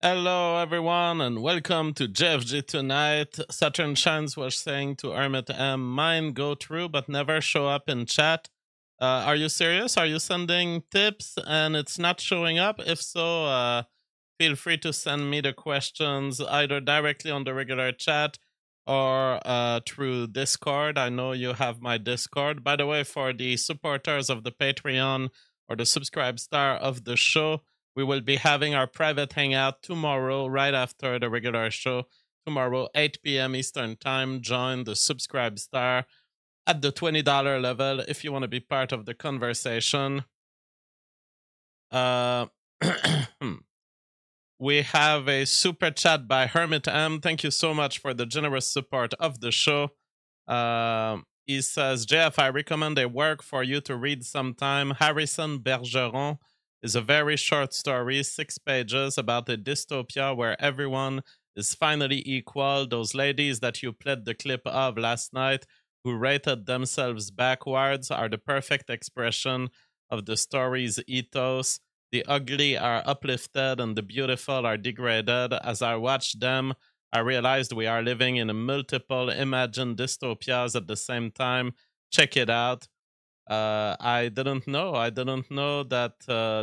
Hello, everyone, and welcome to JFG Tonight. Saturn Shines was saying to Hermit M, mine go through but never show up in chat. Are you serious? Are you sending tips and it's not showing up? If so, feel free to send me the questions either directly on the regular chat or through Discord. I know you have my Discord. By the way, for the supporters of the Patreon or the subscribe star of the show, we will be having our private hangout tomorrow, right after the regular show. Tomorrow, 8 p.m. Eastern Time. Join the subscribe star at the $20 level if you want to be part of the conversation. We have a super chat by Hermit M. Thank you so much for the generous support of the show. He says, Jeff, I recommend a work for you to read sometime. Harrison Bergeron is a very short story, 6 pages, about a dystopia where everyone is finally equal. Those ladies that you played the clip of last night who rated themselves backwards are the perfect expression of the story's ethos. The ugly are uplifted and the beautiful are degraded. As I watched them, I realized we are living in a multiple imagined dystopias at the same time. Check it out. I didn't know. I didn't know that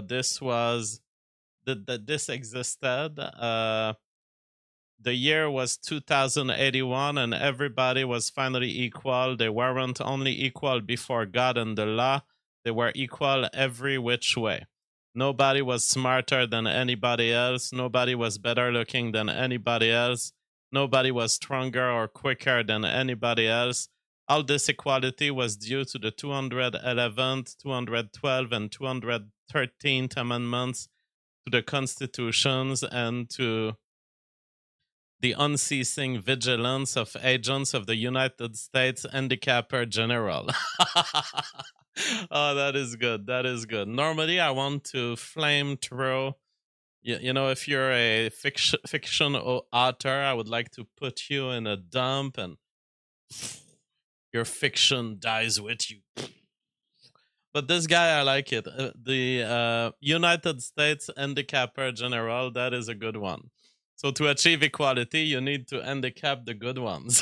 this existed. The year was 2081 and everybody was finally equal. They weren't only equal before God and the law, they were equal every which way. Nobody was smarter than anybody else. Nobody was better looking than anybody else. Nobody was stronger or quicker than anybody else. All this equality was due to the 211th, 212th, and 213th Amendments to the Constitutions and to the unceasing vigilance of agents of the United States Handicapper General. Oh, that is good. That is good. Normally, I want to flame throw. You know, if you're a fiction author, I would like to put you in a dump and your fiction dies with you. But this guy, I like it. The United States Handicapper General, that is a good one. So to achieve equality, you need to handicap the good ones.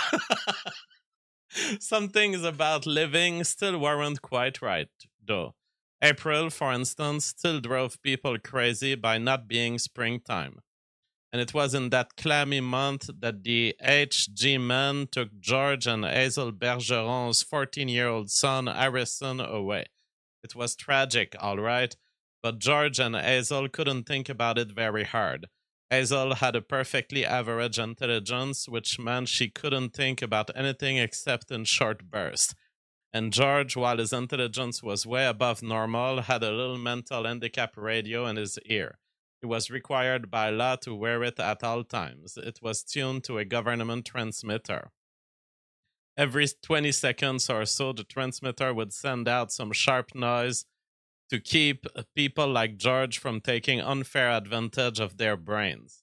Some things about living still weren't quite right, though. April, for instance, still drove people crazy by not being springtime. And it was in that clammy month that the HG men took George and Hazel Bergeron's 14-year-old son, Harrison, away. It was tragic, all right, but George and Hazel couldn't think about it very hard. Hazel had a perfectly average intelligence, which meant she couldn't think about anything except in short bursts. And George, while his intelligence was way above normal, had a little mental handicap radio in his ear. He was required by law to wear it at all times. It was tuned to a government transmitter. Every 20 seconds or so, the transmitter would send out some sharp noise to keep people like George from taking unfair advantage of their brains.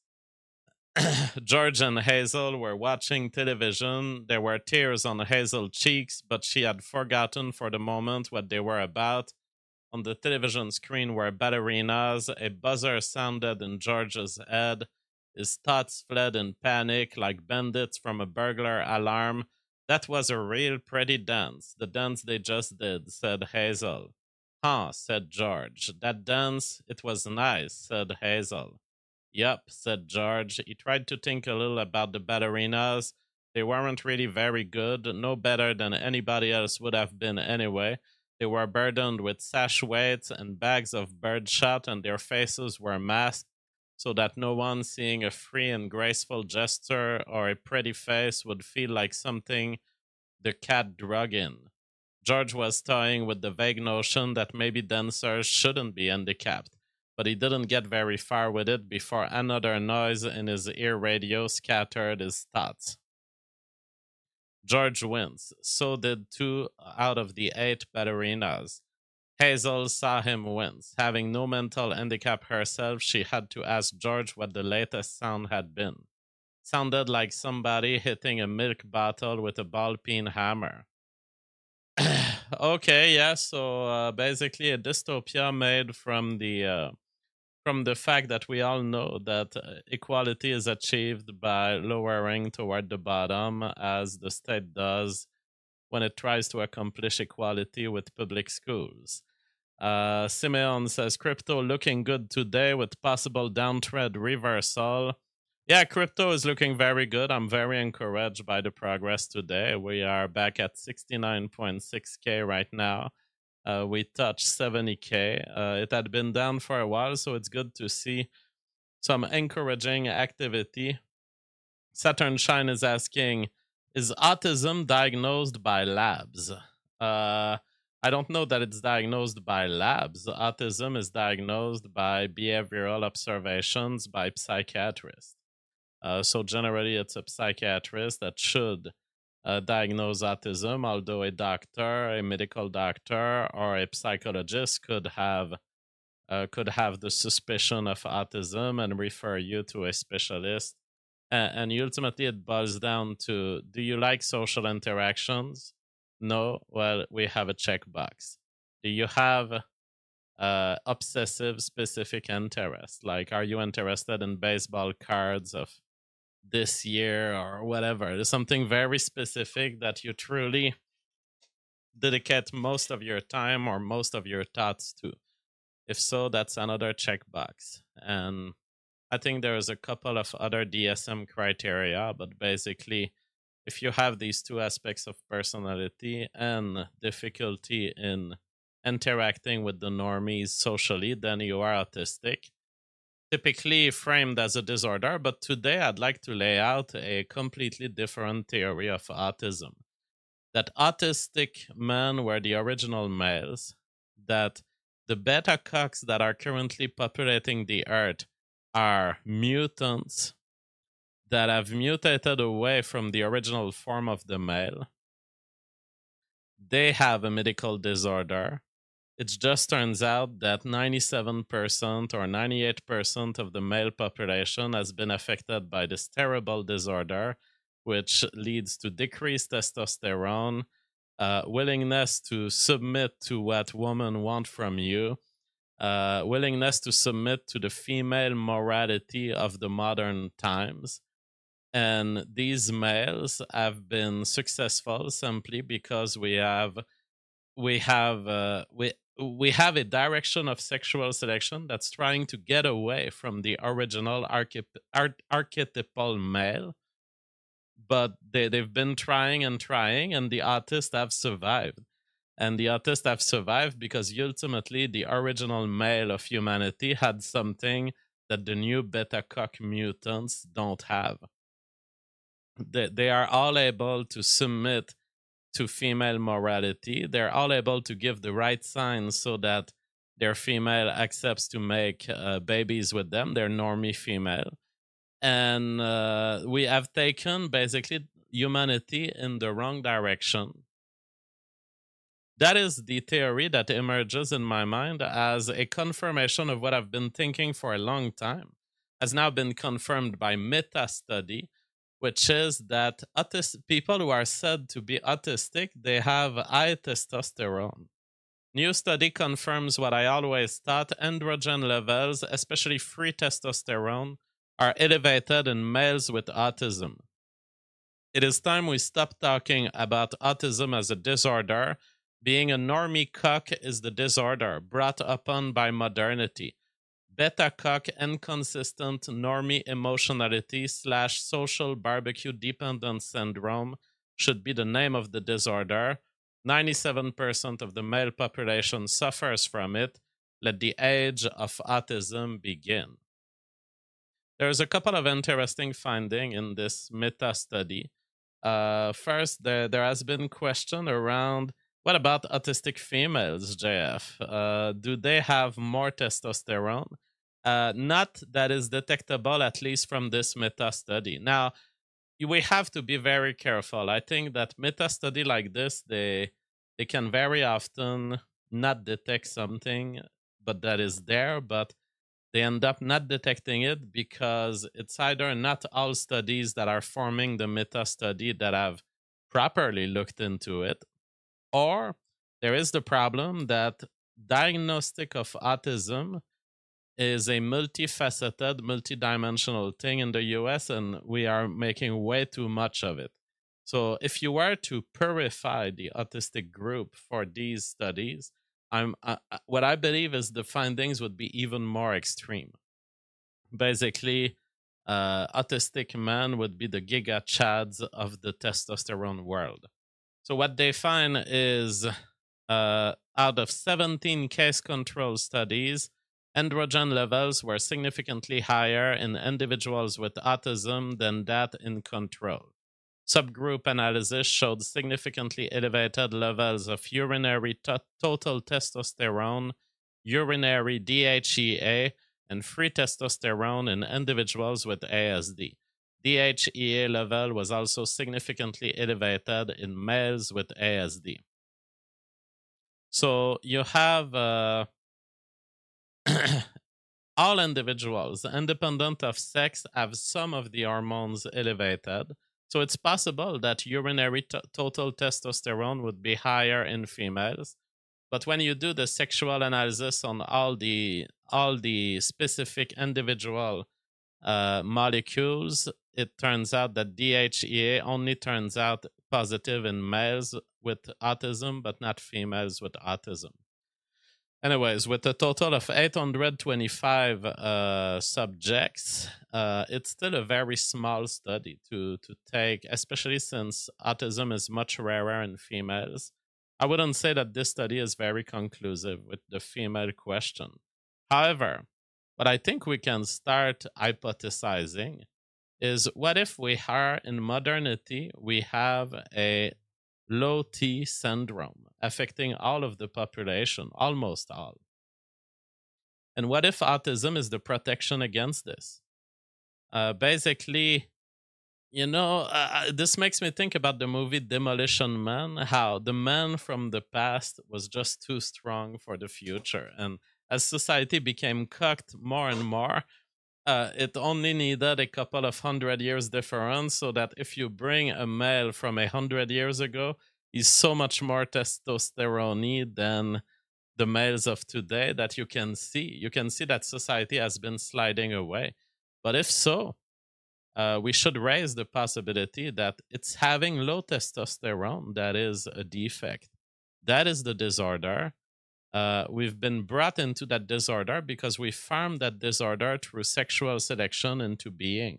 George and Hazel were watching television. There were tears on Hazel's cheeks, but she had forgotten for the moment what they were about. On the television screen were ballerinas. A buzzer sounded in George's head. His thoughts fled in panic like bandits from a burglar alarm. That was a real pretty dance, the dance they just did, said Hazel. Huh, said George. That dance, it was nice, said Hazel. Yup, said George. He tried to think a little about the ballerinas. They weren't really very good, no better than anybody else would have been anyway. They were burdened with sash weights and bags of birdshot, and their faces were masked so that no one seeing a free and graceful gesture or a pretty face would feel like something the cat drug in. George was toying with the vague notion that maybe dancers shouldn't be handicapped, but he didn't get very far with it before another noise in his ear radio scattered his thoughts. George wins. So did 2 out of the 8 ballerinas. Hazel saw him wince. Having no mental handicap herself, she had to ask George what the latest sound had been. Sounded like somebody hitting a milk bottle with a ball-peen hammer. Okay, yeah, so basically a dystopia made from the from the fact that we all know that equality is achieved by lowering toward the bottom, as the state does when it tries to accomplish equality with public schools. Simeon says crypto looking good today with possible downtrend reversal. Yeah, crypto is looking very good. I'm very encouraged by the progress today. We are back at 69.6K right now. We touched 70K. It had been down for a while, so it's good to see some encouraging activity. Saturn Shine is asking, is autism diagnosed by labs? I don't know that it's diagnosed by labs. Autism is diagnosed by behavioral observations by psychiatrists. So generally, it's a psychiatrist that should diagnose autism, although a doctor, a medical doctor, or a psychologist could have the suspicion of autism and refer you to a specialist. And ultimately, it boils down to: do you like social interactions? No. Well, we have a checkbox. Do you have obsessive specific interest? Like, are you interested in baseball cards of this year or whatever? There's something very specific that you truly dedicate most of your time or most of your thoughts to. If so, that's another checkbox. And I think there's a couple of other DSM criteria, but basically, if you have these two aspects of personality and difficulty in interacting with the normies socially, then you are autistic. Typically framed as a disorder, but today I'd like to lay out a completely different theory of autism. That autistic men were the original males, that the beta cocks that are currently populating the earth are mutants that have mutated away from the original form of the male. They have a medical disorder. It just turns out that 97% or 98% of the male population has been affected by this terrible disorder, which leads to decreased testosterone, willingness to submit to what women want from you, willingness to submit to the female morality of the modern times. And these males have been successful simply because we have a direction of sexual selection that's trying to get away from the original archetypal male. But they've been trying and trying, and the autists have survived. And the autists have survived because ultimately the original male of humanity had something that the new beta cock mutants don't have. They are all able to submit to female morality. They're all able to give the right signs so that their female accepts to make babies with them. They're normie female. And we have taken basically humanity in the wrong direction. That is the theory that emerges in my mind as a confirmation of what I've been thinking for a long time. Has now been confirmed by meta-study, which is that people who are said to be autistic, they have high testosterone. New study confirms what I always thought: androgen levels, especially free testosterone, are elevated in males with autism. It is time we stop talking about autism as a disorder. Being a normie cock is the disorder brought upon by modernity. Beta cock inconsistent normie emotionality / social barbecue dependence syndrome should be the name of the disorder. 97% of the male population suffers from it. Let the age of autism begin. There's a couple of interesting findings in this meta study. First, there has been question around, what about autistic females, JF? Do they have more testosterone? Not that is detectable, at least from this meta study. Now, we have to be very careful. I think that meta study like this, they can very often not detect something, but that is there, but they end up not detecting it because it's either not all studies that are forming the meta study that have properly looked into it, or there is the problem that diagnostic of autism is a multifaceted, multidimensional thing in the US, and we are making way too much of it. So, if you were to purify the autistic group for these studies, what I believe is the findings would be even more extreme. Basically, autistic men would be the giga chads of the testosterone world. So, what they find is out of 17 case control studies, androgen levels were significantly higher in individuals with autism than that in control. Subgroup analysis showed significantly elevated levels of urinary total testosterone, urinary DHEA, and free testosterone in individuals with ASD. DHEA level was also significantly elevated in males with ASD. So you have all individuals, independent of sex, have some of the hormones elevated. So it's possible that urinary total testosterone would be higher in females. But when you do the sexual analysis on all the specific individual molecules, it turns out that DHEA only turns out positive in males with autism, but not females with autism. Anyways, with a total of 825 subjects, it's still a very small study to take, especially since autism is much rarer in females. I wouldn't say that this study is very conclusive with the female question. However, what I think we can start hypothesizing is, what if we are in modernity, we have a low T syndrome affecting all of the population, almost all. And what if autism is the protection against this? Basically, this makes me think about the movie Demolition Man, how the man from the past was just too strong for the future. And as society became cocked more and more, it only needed a couple of 100 years difference, so that if you bring a male from 100 years ago, he's so much more testosterone than the males of today that you can see that society has been sliding away. But if so, we should raise the possibility that it's having low testosterone that is a defect. That is the disorder. We've been brought into that disorder because we farmed that disorder through sexual selection into being,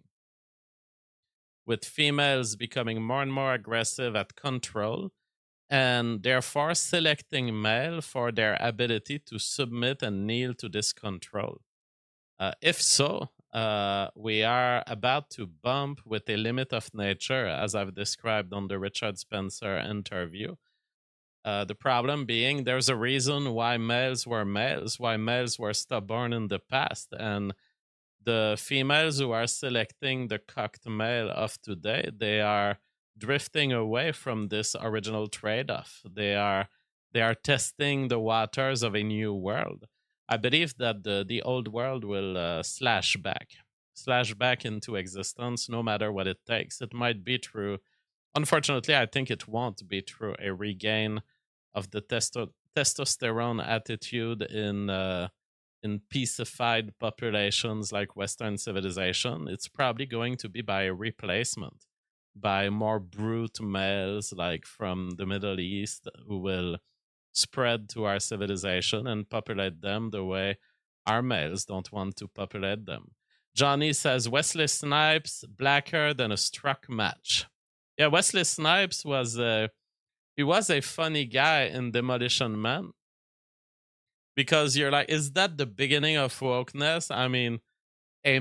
with females becoming more and more aggressive at control, and therefore selecting male for their ability to submit and kneel to this control. If so, we are about to bump with a limit of nature, as I've described on the Richard Spencer interview. The problem being, there's a reason why males were stubborn in the past, and the females who are selecting the cocked male of today, they are drifting away from this original trade-off. They are testing the waters of a new world. I believe that the old world will slash back into existence, no matter what it takes. It might be through, unfortunately, I think it won't be through a regain of the testosterone attitude in peacified populations like Western civilization. It's probably going to be by a replacement, by more brute males like from the Middle East, who will spread to our civilization and populate them the way our males don't want to populate them. Johnny says Wesley Snipes blacker than a struck match. Yeah, Wesley Snipes was a funny guy in Demolition Man, because you're like, is that the beginning of wokeness? I mean, a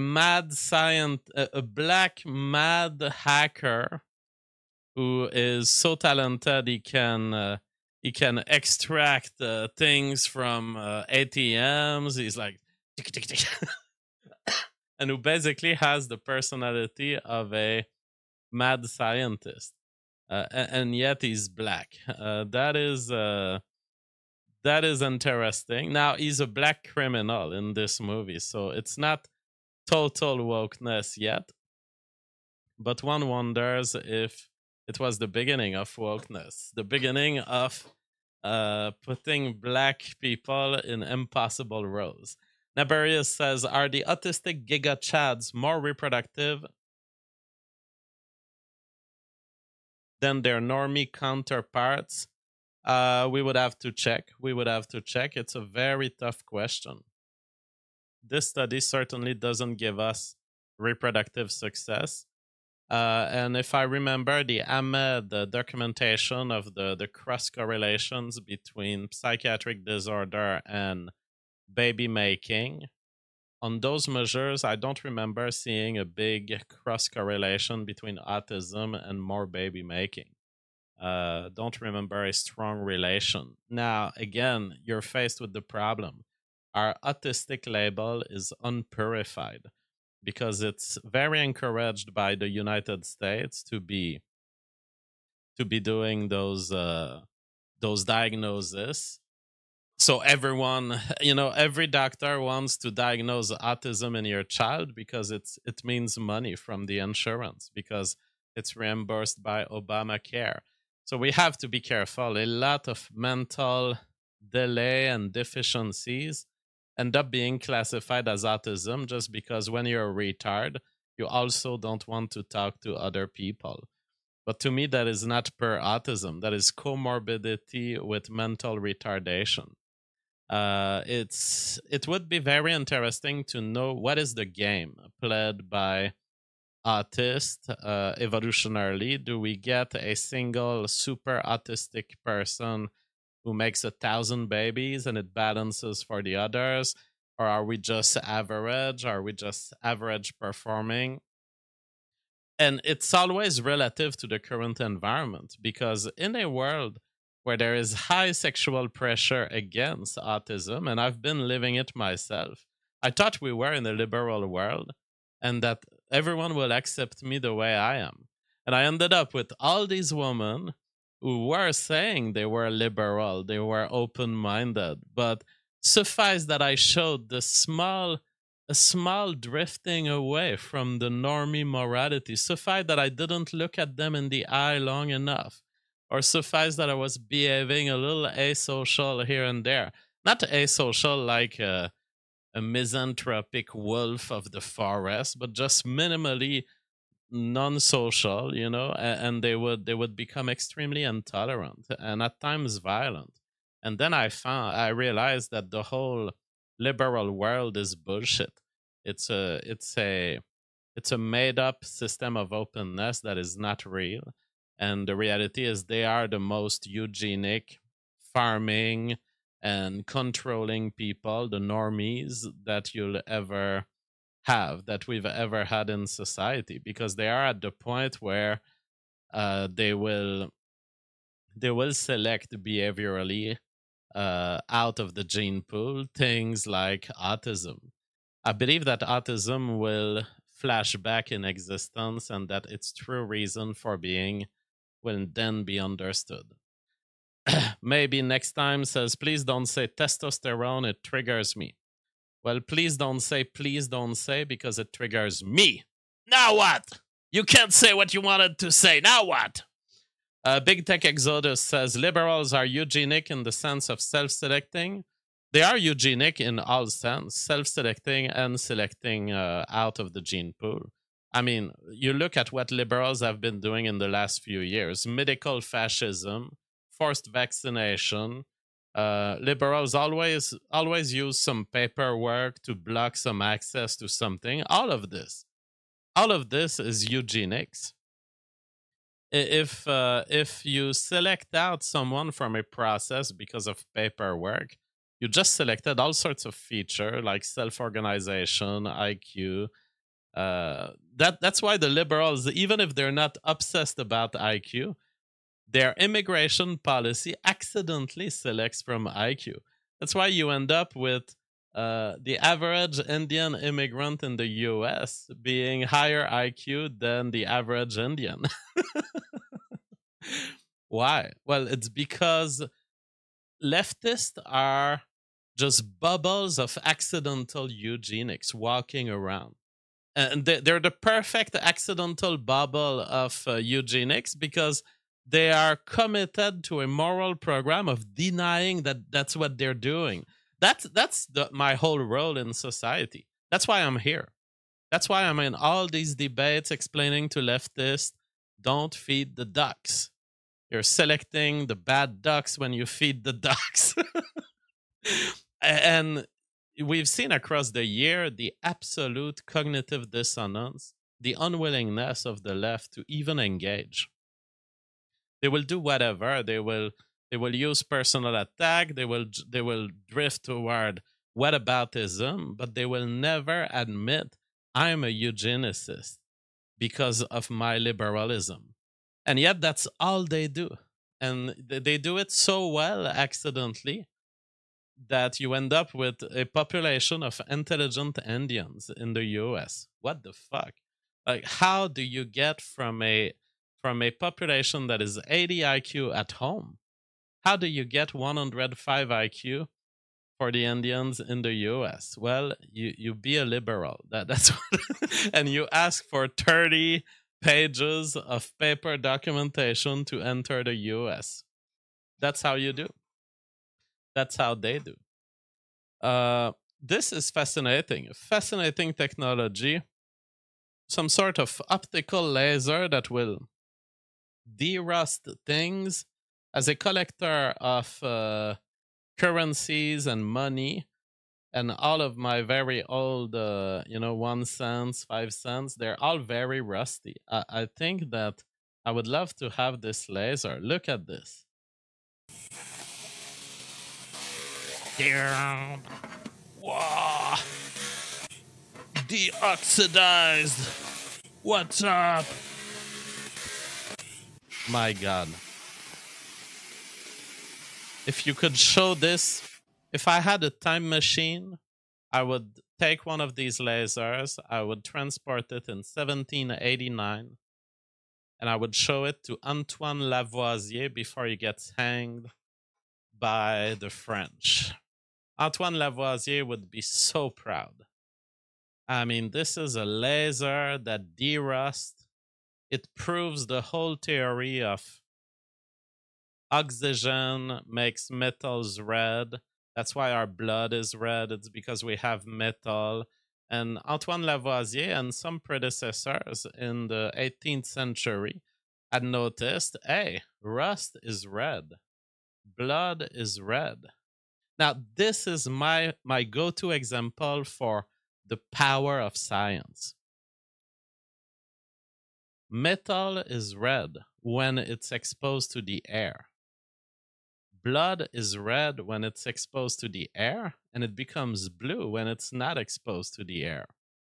black mad hacker who is so talented he can extract things from ATMs. He's like, tick, tick, tick. And who basically has the personality of a mad scientist, and yet he's black. That is interesting. Now, he's a black criminal in this movie, so it's not total wokeness yet, but one wonders if it was the beginning of wokeness, the beginning of putting black people in impossible roles. Nabarius says, are the autistic Giga Chads more reproductive than their normie counterparts? We would have to check. It's a very tough question. This study certainly doesn't give us reproductive success. And if I remember the Ahmed documentation of the cross correlations between psychiatric disorder and baby making, on those measures, I don't remember seeing a big cross correlation between autism and more baby making. Don't remember a strong relation. Now, again, you're faced with the problem. Our autistic label is unpurified because it's very encouraged by the United States to be doing those diagnoses. So everyone, every doctor wants to diagnose autism in your child because it means money from the insurance because it's reimbursed by Obamacare. So we have to be careful. A lot of mental delay and deficiencies end up being classified as autism just because when you're a retard, you also don't want to talk to other people. But to me, that is not per autism. That is comorbidity with mental retardation. It would be very interesting to know what is the game played by autists evolutionarily. Do we get a single super autistic person who makes 1,000 babies and it balances for the others? Or are we just average? Are we just average performing? And it's always relative to the current environment because in a world where there is high sexual pressure against autism, and I've been living it myself, I thought we were in a liberal world and that everyone will accept me the way I am. And I ended up with all these women who were saying they were liberal, they were open-minded, but suffice that I showed a small drifting away from the normie morality. Suffice that I didn't look at them in the eye long enough. Or suffice that I was behaving a little asocial here and there. Not asocial like a misanthropic wolf of the forest, but just minimally non-social, and they would become extremely intolerant and at times violent. And then I realized that the whole liberal world is bullshit. It's a made up system of openness that is not real. And the reality is they are the most eugenic, farming, and controlling people, the normies that you'll ever have, that we've ever had in society, because they are at the point where they will select behaviorally out of the gene pool things like autism. I believe that autism will flash back in existence and that its true reason for being will then be understood. Maybe next time says, please don't say testosterone, it triggers me. Well, please don't say because it triggers me. Now what? You can't say what you wanted to say. Now what? Big Tech Exodus says liberals are eugenic in the sense of self-selecting. They are eugenic in all sense, self-selecting and selecting out of the gene pool. I mean, you look at what liberals have been doing in the last few years: medical fascism, forced vaccination. Liberals always use some paperwork to block some access to something. All of this is eugenics. If you select out someone from a process because of paperwork, you just selected all sorts of features like self-organization, IQ. That's why the liberals, even if they're not obsessed about IQ, their immigration policy accidentally selects from IQ. That's why you end up with the average Indian immigrant in the US being higher IQ than the average Indian. Why? Well, it's because leftists are just bubbles of accidental eugenics walking around. And they're the perfect accidental bubble of eugenics because they are committed to a moral program of denying that that's what they're doing. That's my whole role in society. That's why I'm here. That's why I'm in all these debates explaining to leftists, don't feed the ducks. You're selecting the bad ducks when you feed the ducks. And we've seen across the year the absolute cognitive dissonance, the unwillingness of the left to even engage. They will do whatever. They will use personal attack. They will drift toward whataboutism, but they will never admit I'm a eugenicist because of my liberalism. And yet that's all they do. And they do it so well accidentally that you end up with a population of intelligent Indians in the US. What the fuck? Like, how do you get from a population that is 80 IQ at home? How do you get 105 IQ for the Indians in the US? Well, you be a liberal. That's what, and you ask for 30 pages of paper documentation to enter the US. That's how you do. That's how they do. This is fascinating. Fascinating technology. Some sort of optical laser that will de-rust things. As a collector of currencies and money, and all of my very old, 1 cent, 5 cents, they're all very rusty. I think that I would love to have this laser. Look at this. Damn. Wow. Deoxidized. What's up? My God. If you could show this, if I had a time machine, I would take one of these lasers, I would transport it in 1789, and I would show it to Antoine Lavoisier before he gets hanged by the French. Antoine Lavoisier would be so proud. I mean, this is a laser that de-rusts. It proves the whole theory of oxygen makes metals red. That's why our blood is red. It's because we have metal. And Antoine Lavoisier and some predecessors in the 18th century had noticed, hey, rust is red. Blood is red. Now, this is my go-to example for the power of science. Metal is red when it's exposed to the air. Blood is red when it's exposed to the air, and it becomes blue when it's not exposed to the air.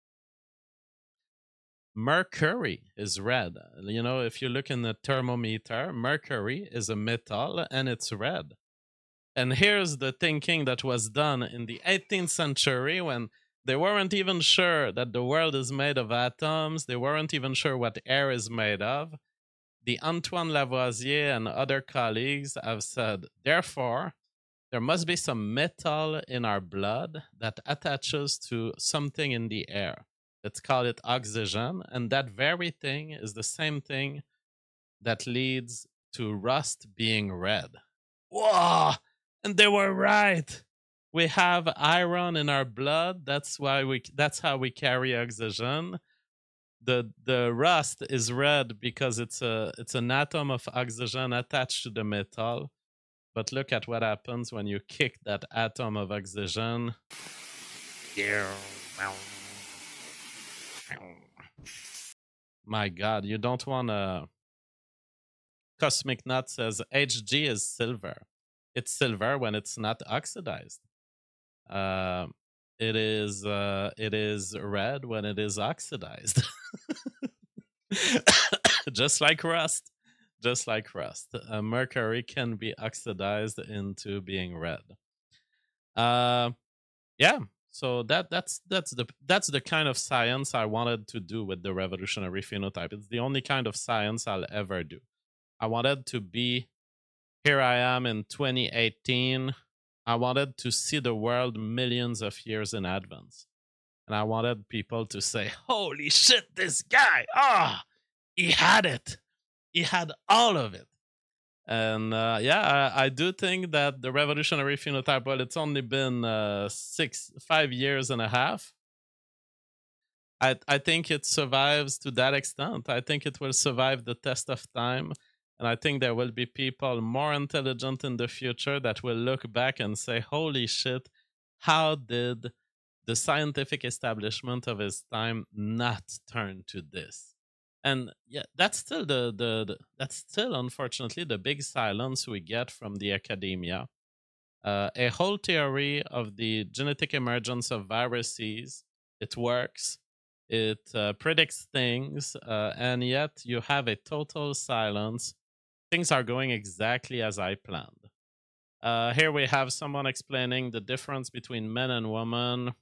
Mercury is red. You know, if you look in the thermometer, mercury is a metal and it's red. And here's the thinking that was done in the 18th century when they weren't even sure that the world is made of atoms. They weren't even sure what air is made of. The Antoine Lavoisier and other colleagues have said, therefore, there must be some metal in our blood that attaches to something in the air. Let's call it oxygen. And that very thing is the same thing that leads to rust being red. Whoa! And they were right. We have iron in our blood. That's how we carry oxygen. The rust is red because it's an atom of oxygen attached to the metal. But look at what happens when you kick that atom of oxygen. My God, you don't want to. Cosmic Nut says Hg is silver. It's silver when it's not oxidized. It is red when it is oxidized. Just like rust. Just like rust. Mercury can be oxidized into being red. Yeah. So that's the kind of science I wanted to do with the revolutionary phenotype. It's the only kind of science I'll ever do. I wanted to be, here I am in 2018. I wanted to see the world millions of years in advance. And I wanted people to say, holy shit, this guy, he had it. He had all of it. And yeah, I do think that the revolutionary phenotype, well, it's only been 5 years and a half. I think it survives to that extent. I think it will survive the test of time. And I think there will be people more intelligent in the future that will look back and say, holy shit, how did the scientific establishment of his time not turn to this? And yeah, that's still that's still unfortunately the big silence we get from the academia. A whole theory of the genetic emergence of viruses. It works. It predicts things, and yet you have a total silence. Things are going exactly as I planned. Here we have someone explaining the difference between men and women.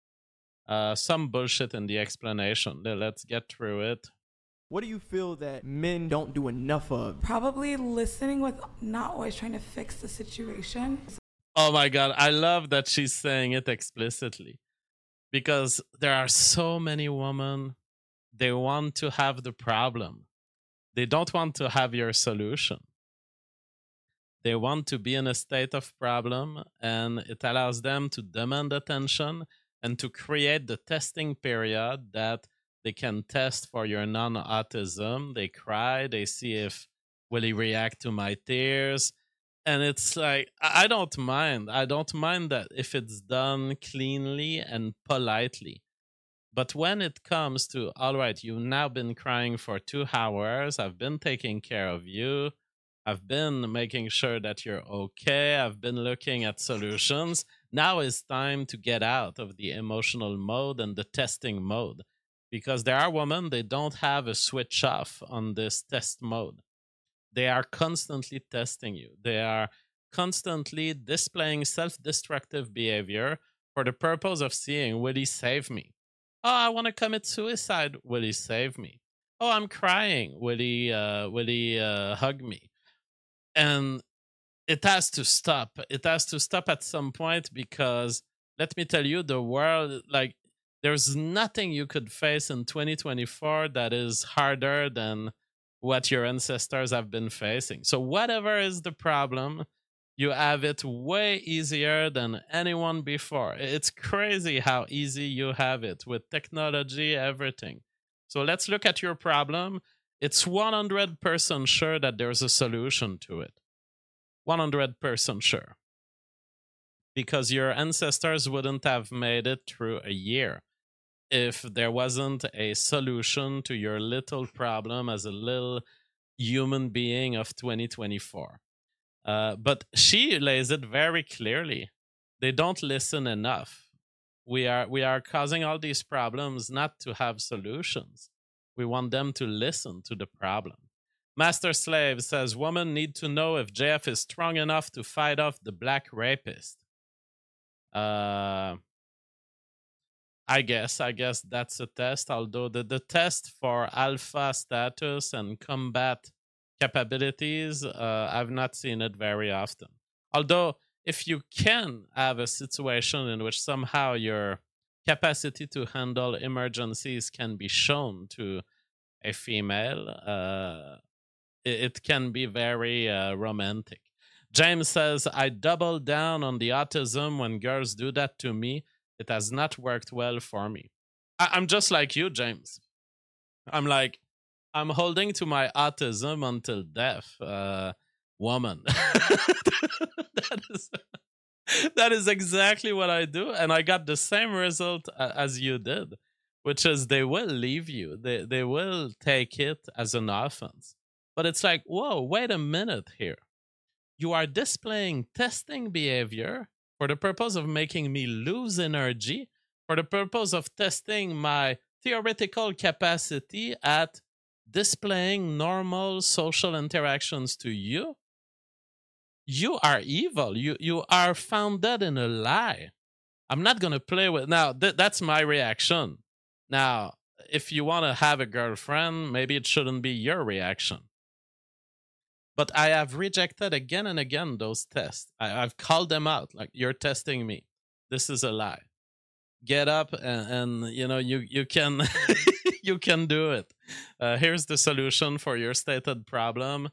Some bullshit in the explanation. Let's get through it. What do you feel that men don't do enough of? Probably listening with not always trying to fix the situation. Oh my god, I love that she's saying it explicitly. Because there are so many women, they want to have the problem. They don't want to have your solution. They want to be in a state of problem, and it allows them to demand attention and to create the testing period that they can test for your non-autism. They cry, they see if will he react to my tears. And it's like, I don't mind. I don't mind that if it's done cleanly and politely. But when it comes to, all right, you've now been crying for 2 hours, I've been taking care of you, I've been making sure that you're okay, I've been looking at solutions. Now it's time to get out of the emotional mode and the testing mode. Because there are women, they don't have a switch off on this test mode. They are constantly testing you. They are constantly displaying self destructive behavior for the purpose of seeing, will he save me? Oh, I want to commit suicide. Will he save me? Oh, I'm crying. Will he hug me? And it has to stop. It has to stop at some point because let me tell you, the world, like, there's nothing you could face in 2024 that is harder than what your ancestors have been facing. So, whatever is the problem, you have it way easier than anyone before. It's crazy how easy you have it with technology, everything. So, let's look at your problem. It's 100% sure that there's a solution to it. 100% sure. Because your ancestors wouldn't have made it through a year if there wasn't a solution to your little problem as a little human being of 2024. But she lays it very clearly. They don't listen enough. We are causing all these problems not to have solutions. We want them to listen to the problem. Master Slave says women need to know if JF is strong enough to fight off the black rapist. I guess that's a test. Although the test for alpha status and combat capabilities, I've not seen it very often. Although, if you can have a situation in which somehow your capacity to handle emergencies can be shown to a female, it can be very romantic. James says, I double down on the autism when girls do that to me. It has not worked well for me. I'm just like you, James. I'm like, I'm holding to my autism until death, woman. That is exactly what I do. And I got the same result as you did, which is they will leave you. They will take it as an offense. But it's like, whoa, wait a minute here. You are displaying testing behavior for the purpose of making me lose energy, for the purpose of testing my theoretical capacity at displaying normal social interactions to you. You are evil. You are founded in a lie. I'm not going to play with... Now, that's my reaction. Now, if you want to have a girlfriend, maybe it shouldn't be your reaction. But I have rejected again and again those tests. I've called them out. Like, you're testing me. This is a lie. Get up and you can you can do it. Here's the solution for your stated problem.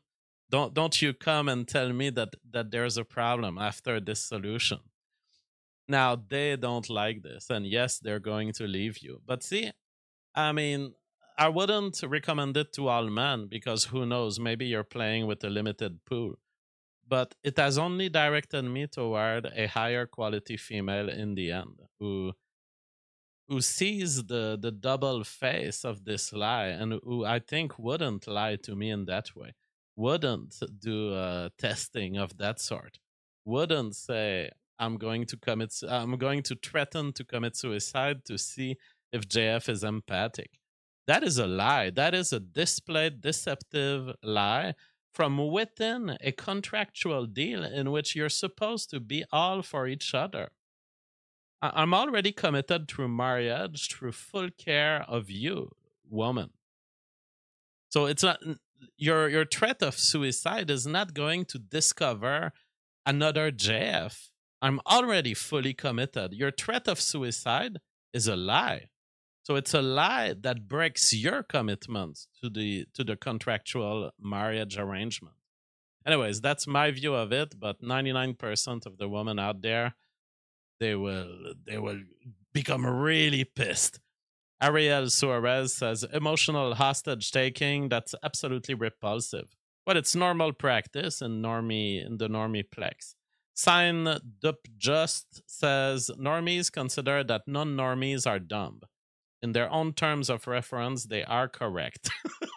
Don't you come and tell me that there's a problem after this solution. Now they don't like this, and yes, they're going to leave you. But see, I mean, I wouldn't recommend it to all men because who knows, maybe you're playing with a limited pool. But it has only directed me toward a higher quality female in the end who sees the double face of this lie and who I think wouldn't lie to me in that way, wouldn't do testing of that sort, wouldn't say I'm going to threaten to commit suicide to see if JF is empathic. That is a lie. That is a displayed deceptive lie from within a contractual deal in which you're supposed to be all for each other. I'm already committed through marriage, through full care of you, woman. So it's not your threat of suicide is not going to discover another JF. I'm already fully committed. Your threat of suicide is a lie. So it's a lie that breaks your commitment to the contractual marriage arrangement. Anyways, that's my view of it, but 99% of the women out there, they will become really pissed. Ariel Suarez says emotional hostage taking, that's absolutely repulsive. But it's normal practice in the normie plex. Sign Dup Just says normies consider that non-normies are dumb. In their own terms of reference, they are correct.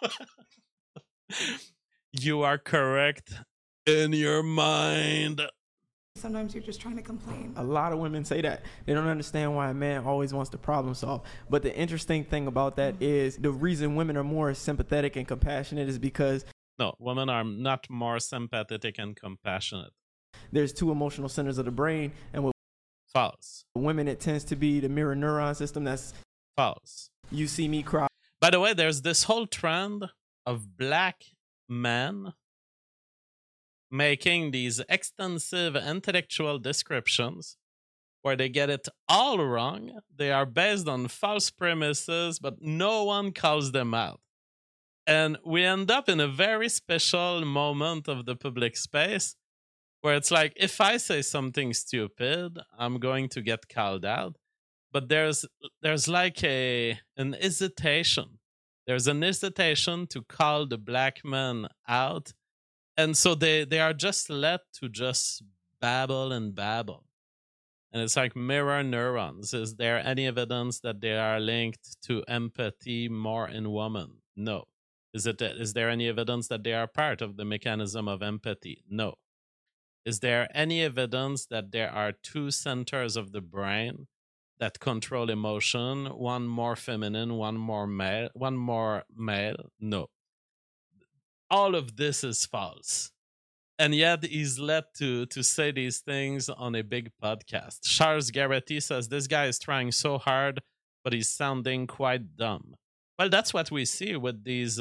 You are correct in your mind. Sometimes you're just trying to complain. A lot of women say that. They don't understand why a man always wants to problem solve. But the interesting thing about that is the reason women are more sympathetic and compassionate is because... No, women are not more sympathetic and compassionate. There's two emotional centers of the brain. And with false. Women, it tends to be the mirror neuron system. That's false. You see me cry. By the way, there's this whole trend of black men making these extensive intellectual descriptions where they get it all wrong. They are based on false premises, but no one calls them out. And we end up in a very special moment of the public space where it's like, if I say something stupid, I'm going to get called out. But there's like an hesitation. There's an hesitation to call the black men out. And so they are just let to just babble and babble. And it's like mirror neurons. Is there any evidence that they are linked to empathy more in women? No. Is there any evidence that they are part of the mechanism of empathy? No. Is there any evidence that there are two centers of the brain that control emotion, one more feminine, one more male? No. All of this is false. And yet he's led to say these things on a big podcast. Charles Garretti says this guy is trying so hard, but he's sounding quite dumb. Well, that's what we see with these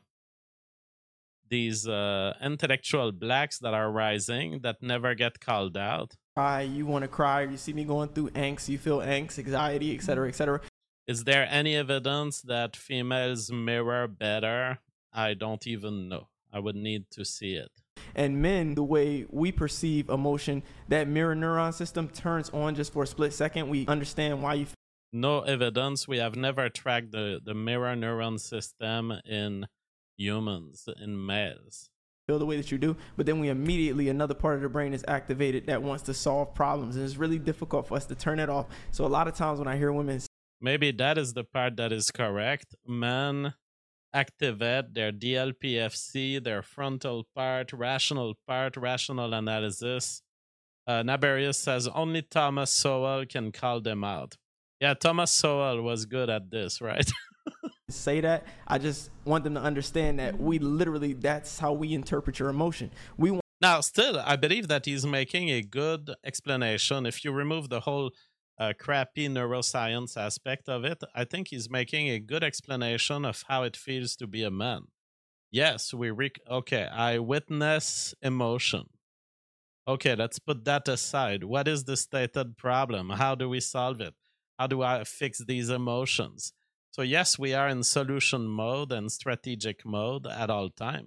intellectual blacks that are rising that never get called out. Cry, you want to cry, you see me going through angst, you feel angst, anxiety, etc., etc. Is there any evidence that females mirror better? I don't even know. I would need to see it. And men, the way we perceive emotion, that mirror neuron system turns on just for a split second. We understand why you feel. No evidence. We have never tracked the mirror neuron system in humans, in males. Feel the way that you do, but then another part of the brain is activated that wants to solve problems, and it's really difficult for us to turn it off. So a lot of times when I hear women, maybe that is the part that is correct. Men activate their DLPFC, their frontal part, rational analysis. Naberius says only Thomas Sowell can call them out. Yeah, Thomas Sowell was good at this, right? Say that. I just want them to understand that that's how we interpret your emotion. Now, still, I believe that he's making a good explanation. If you remove the whole crappy neuroscience aspect of it, I think he's making a good explanation of how it feels to be a man. Yes, I witness emotion. Okay, let's put that aside. What is the stated problem? How do we solve it? How do I fix these emotions? So yes, we are in solution mode and strategic mode at all times.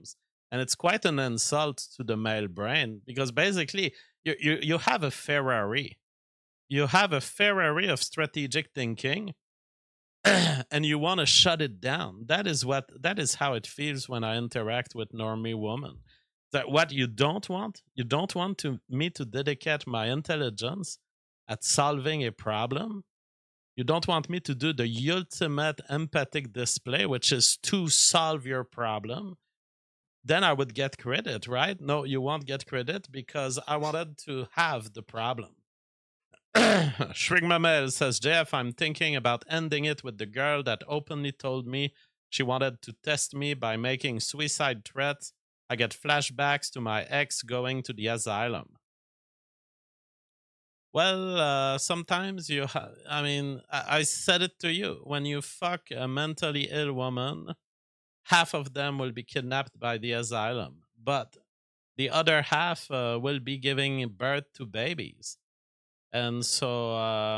And it's quite an insult to the male brain because basically you have a Ferrari. You have a Ferrari of strategic thinking and you want to shut it down. That is how it feels when I interact with normie women. That what you don't want me to dedicate my intelligence at solving a problem. You don't want me to do the ultimate empathic display, which is to solve your problem. Then I would get credit, right? No, you won't get credit because I wanted to have the problem. Shrigmamel says, Jeff, I'm thinking about ending it with the girl that openly told me she wanted to test me by making suicide threats. I get flashbacks to my ex going to the asylum. Well, sometimes I said it to you. When you fuck a mentally ill woman, half of them will be kidnapped by the asylum, but the other half will be giving birth to babies. And so,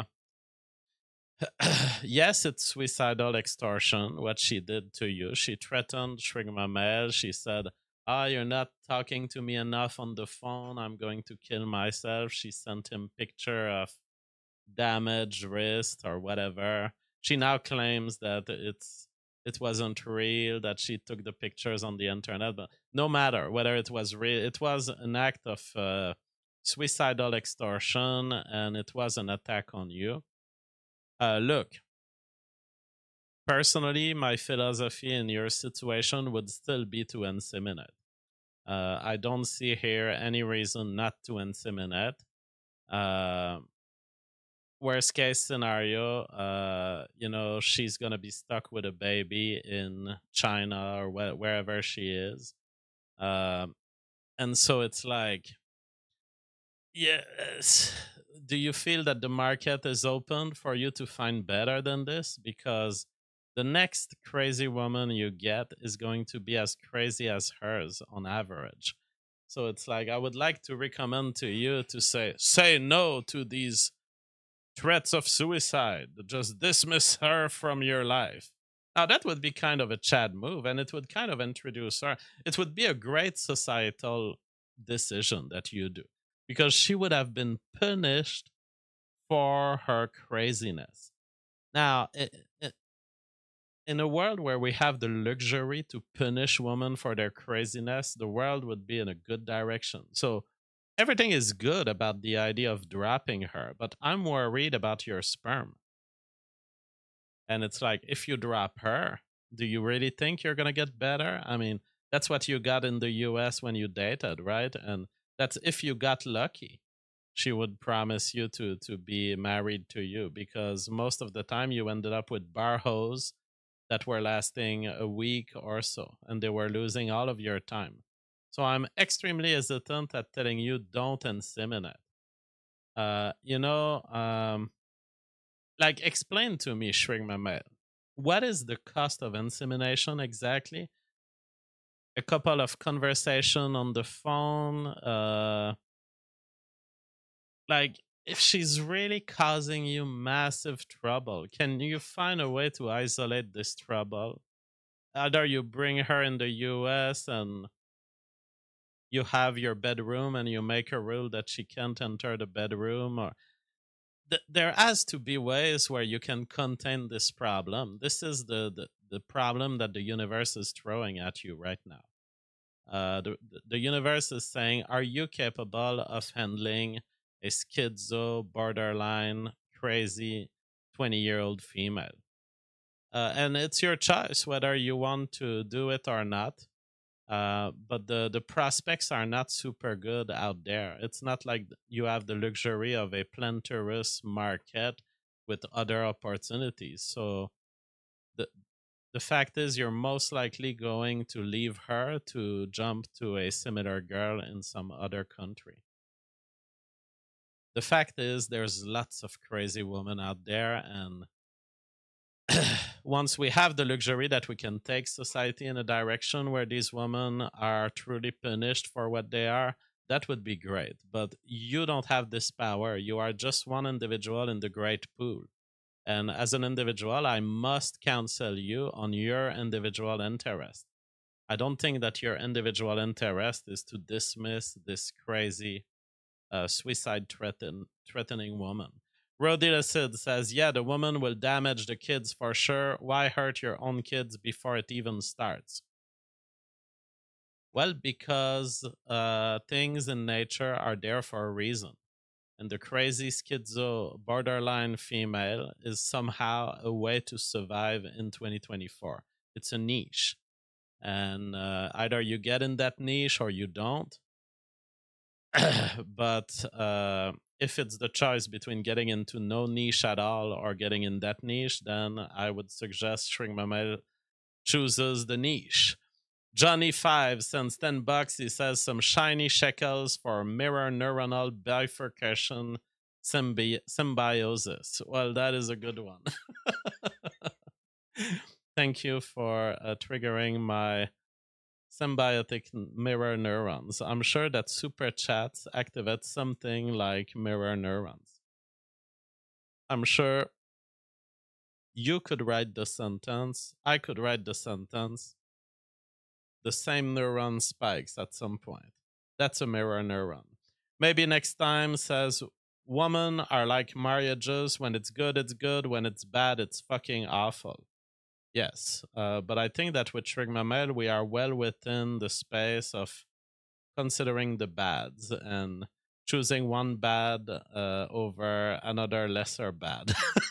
yes, it's suicidal extortion, what she did to you. She threatened Shrigmamel. She said, you're not talking to me enough on the phone. I'm going to kill myself. She sent him picture of damaged wrist or whatever. She now claims that it wasn't real, that she took the pictures on the internet. But no matter whether it was real, it was an act of suicidal extortion, and it was an attack on you. Look, personally, my philosophy in your situation would still be to inseminate. I don't see here any reason not to inseminate. Worst case scenario, she's gonna be stuck with a baby in China or wherever she is. And so it's like, yes, do you feel that the market is open for you to find better than this? Because the next crazy woman you get is going to be as crazy as hers on average. So it's like, I would like to recommend to you to say no to these threats of suicide. Just dismiss her from your life. Now, that would be kind of a Chad move, and it would kind of introduce her. It would be a great societal decision that you do, because she would have been punished for her craziness. Now, in a world where we have the luxury to punish women for their craziness, the world would be in a good direction. So everything is good about the idea of dropping her, but I'm worried about your sperm. And it's like, if you drop her, do you really think you're going to get better? I mean, that's what you got in the US when you dated, right? And that's if you got lucky. She would promise you to be married to you, because most of the time you ended up with bar hoes that were lasting a week or so, and they were losing all of your time. So I'm extremely hesitant at telling you don't inseminate. Like, explain to me, Shrigmamel, what is the cost of insemination exactly? A couple of conversation on the phone. Like, if she's really causing you massive trouble, can you find a way to isolate this trouble? Either you bring her in the US and you have your bedroom and you make a rule that she can't enter the bedroom, or there has to be ways where you can contain this problem. This is the problem that the universe is throwing at you right now. The universe is saying, are you capable of handling a schizo, borderline, crazy 20-year-old female? And it's your choice whether you want to do it or not. But the prospects are not super good out there. It's not like you have the luxury of a plenterous market with other opportunities. So the fact is, you're most likely going to leave her to jump to a similar girl in some other country. The fact is, there's lots of crazy women out there, and once we have the luxury that we can take society in a direction where these women are truly punished for what they are, that would be great. But you don't have this power. You are just one individual in the great pool. And as an individual, I must counsel you on your individual interest. I don't think that your individual interest is to dismiss this crazy suicide threatening woman. Rodila Sid says, yeah, the woman will damage the kids for sure. Why hurt your own kids before it even starts? Well, because things in nature are there for a reason. And the crazy schizo borderline female is somehow a way to survive in 2024. It's a niche. And either you get in that niche or you don't. But if it's the choice between getting into no niche at all or getting in that niche, then I would suggest Shrink Mamel chooses the niche. Johnny 5 sends $10. He says some shiny shekels for mirror neuronal bifurcation symbiosis. Well, that is a good one. Thank you for triggering my symbiotic mirror neurons. I'm sure that super chats activate something like mirror neurons. I'm sure you could write the sentence. I could write the sentence. The same neuron spikes at some point. That's a mirror neuron. Maybe next time says women are like marriages. When it's good. When it's bad, it's fucking awful. Yes, but I think that with Shrink Mamel, we are well within the space of considering the bads and choosing one bad over another lesser bad.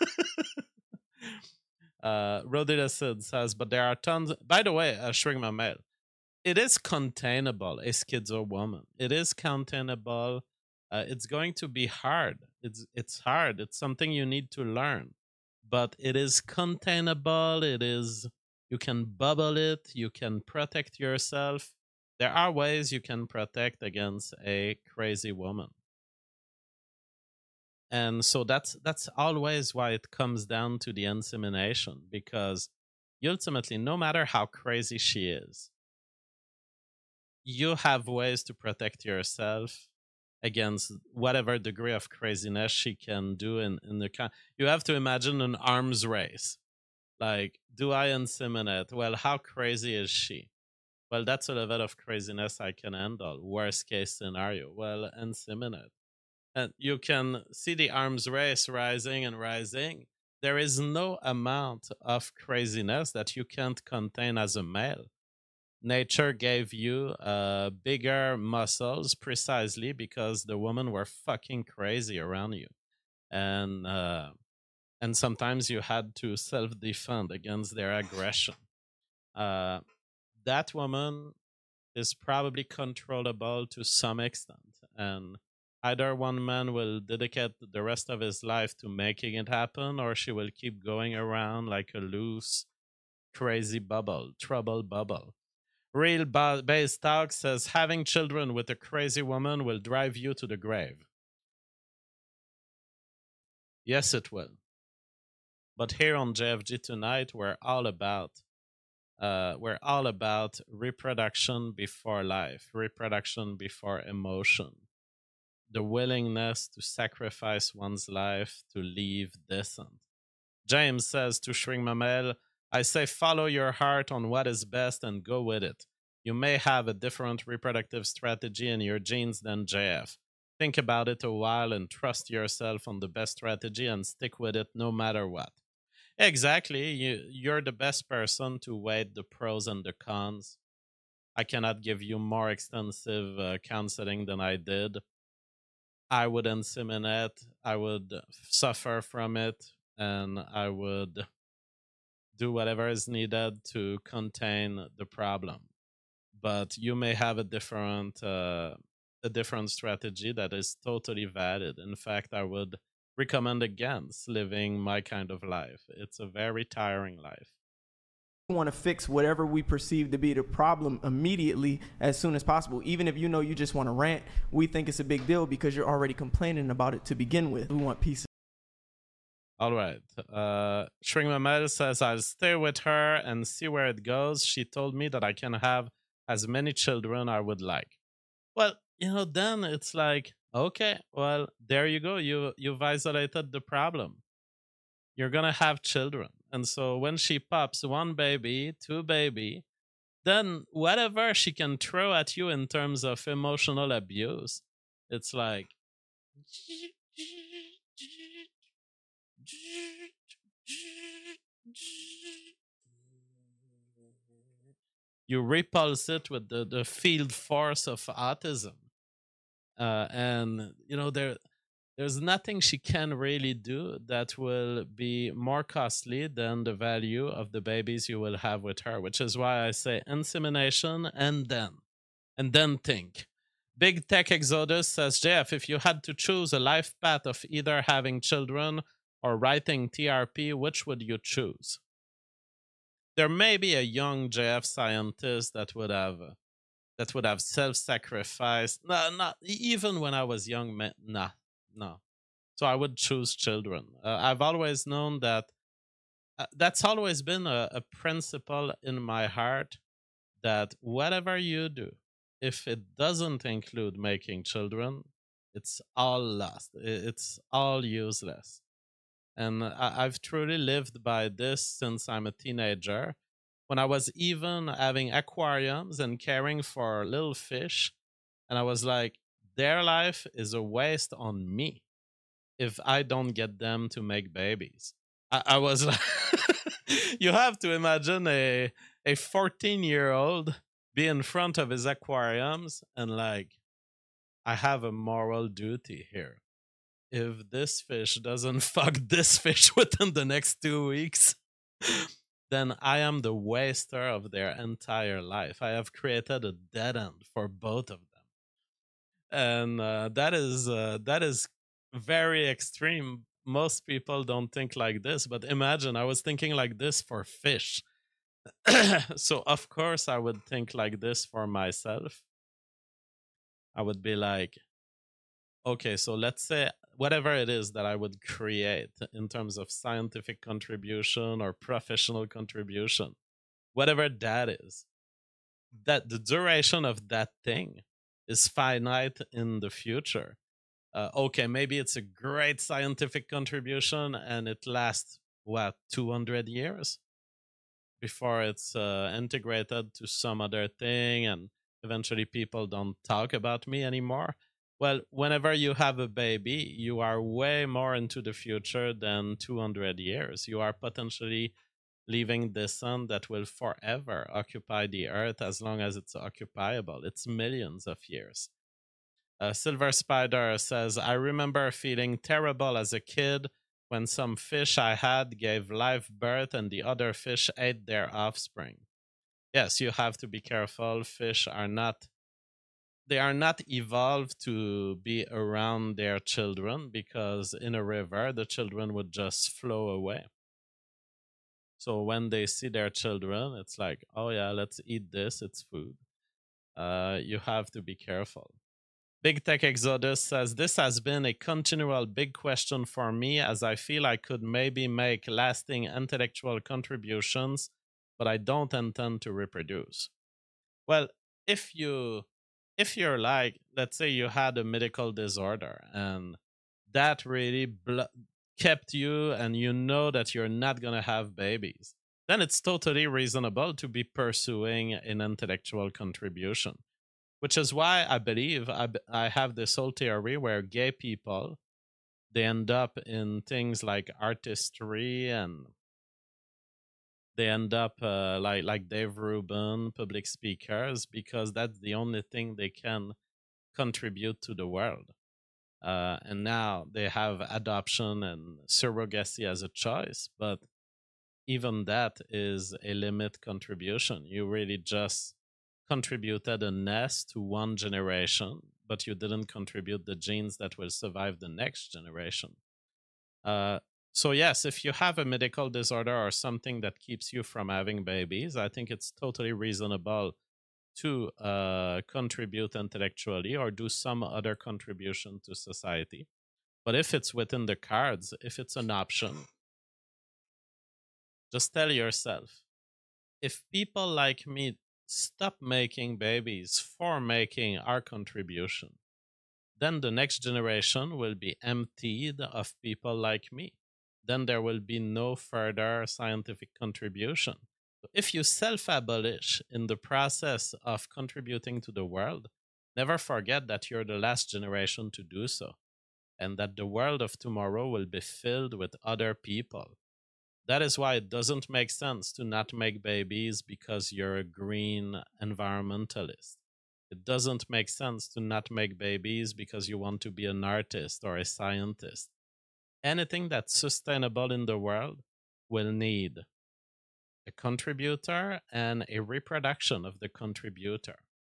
Rodila Sid says, but there are tons. By the way, Shrink Mamel, it is containable, a schizo woman. It is containable. It's going to be hard. It's hard. It's something you need to learn. But it is containable. It is, you can bubble it. You can protect yourself. There are ways you can protect against a crazy woman. And so that's always why it comes down to the insemination, because ultimately, no matter how crazy she is, you have ways to protect yourself against whatever degree of craziness she can do in the you have to imagine an arms race. Like, do I inseminate? Well, how crazy is she? Well, that's a level of craziness I can handle. Worst case scenario, well, inseminate. And you can see the arms race rising and rising. There is no amount of craziness that you can't contain as a male. Nature gave you bigger muscles precisely because the women were fucking crazy around you, and sometimes you had to self-defend against their aggression. That woman is probably controllable to some extent, and either one man will dedicate the rest of his life to making it happen, or she will keep going around like a loose, crazy bubble, trouble bubble. Real Base Talk says having children with a crazy woman will drive you to the grave. Yes, it will. But here on JFG tonight, we're all about reproduction before life, reproduction before emotion, the willingness to sacrifice one's life to live decent. James says to Shrink Mamel, I say follow your heart on what is best and go with it. You may have a different reproductive strategy in your genes than JF. Think about it a while and trust yourself on the best strategy and stick with it no matter what. Exactly. You're the best person to weigh the pros and the cons. I cannot give you more extensive counseling than I did. I would inseminate. I would suffer from it, and I would do whatever is needed to contain the problem. But you may have a different strategy that is totally valid. In fact, I would recommend against living my kind of life. It's a very tiring life. We want to fix whatever we perceive to be the problem immediately as soon as possible. Even if you know you just want to rant, we think it's a big deal because you're already complaining about it to begin with. We want peace. All right. Shrink Mamel says, I'll stay with her and see where it goes. She told me that I can have as many children I would like. Well, then it's like, okay, well, there you go. You've isolated the problem. You're going to have children. And so when she pops one baby, two baby, then whatever she can throw at you in terms of emotional abuse, it's like you repulse it with the field force of autism. And there's nothing she can really do that will be more costly than the value of the babies you will have with her, which is why I say insemination and then think. Big Tech Exodus says, JF, if you had to choose a life path of either having children or writing TRP, which would you choose? There may be a young JF scientist that would have self-sacrificed. No, not even when I was young. No. So I would choose children. I've always known that. That's always been a principle in my heart, that whatever you do, if it doesn't include making children, it's all lost. It's all useless. And I've truly lived by this since I'm a teenager. When I was even having aquariums and caring for little fish, and I was like, their life is a waste on me if I don't get them to make babies. I was like, you have to imagine a 14-year-old be in front of his aquariums and like, I have a moral duty here. If this fish doesn't fuck this fish within the next 2 weeks, then I am the waster of their entire life. I have created a dead end for both of them. And that is very extreme. Most people don't think like this, but imagine I was thinking like this for fish. So of course I would think like this for myself. I would be like, okay, so let's say whatever it is that I would create in terms of scientific contribution or professional contribution, whatever that is, that the duration of that thing is finite in the future. Okay, maybe it's a great scientific contribution and it lasts, 200 years before it's integrated to some other thing and eventually people don't talk about me anymore. Well, whenever you have a baby, you are way more into the future than 200 years. You are potentially leaving the sun that will forever occupy the earth as long as it's occupiable. It's millions of years. Silver Spider says, I remember feeling terrible as a kid when some fish I had gave live birth and the other fish ate their offspring. Yes, you have to be careful. Fish are not evolved to be around their children, because in a river, the children would just flow away. So when they see their children, it's like, oh yeah, let's eat this. It's food. You have to be careful. Big Tech Exodus says, this has been a continual big question for me, as I feel I could maybe make lasting intellectual contributions, but I don't intend to reproduce. Well, if you're like, let's say you had a medical disorder and that really kept you and you know that you're not going to have babies, then it's totally reasonable to be pursuing an intellectual contribution. Which is why I believe I have this whole theory where gay people, they end up in things like artistry, and they end up like Dave Rubin, public speakers, because that's the only thing they can contribute to the world. And now they have adoption and surrogacy as a choice, but even that is a limit contribution. You really just contributed a nest to one generation, but you didn't contribute the genes that will survive the next generation. So yes, if you have a medical disorder or something that keeps you from having babies, I think it's totally reasonable to contribute intellectually or do some other contribution to society. But if it's within the cards, if it's an option, just tell yourself, if people like me stop making babies for making our contribution, then the next generation will be emptied of people like me. Then there will be no further scientific contribution. If you self-abolish in the process of contributing to the world, never forget that you're the last generation to do so, and that the world of tomorrow will be filled with other people. That is why it doesn't make sense to not make babies because you're a green environmentalist. It doesn't make sense to not make babies because you want to be an artist or a scientist. Anything that's sustainable in the world will need a contributor and a reproduction of the contributor.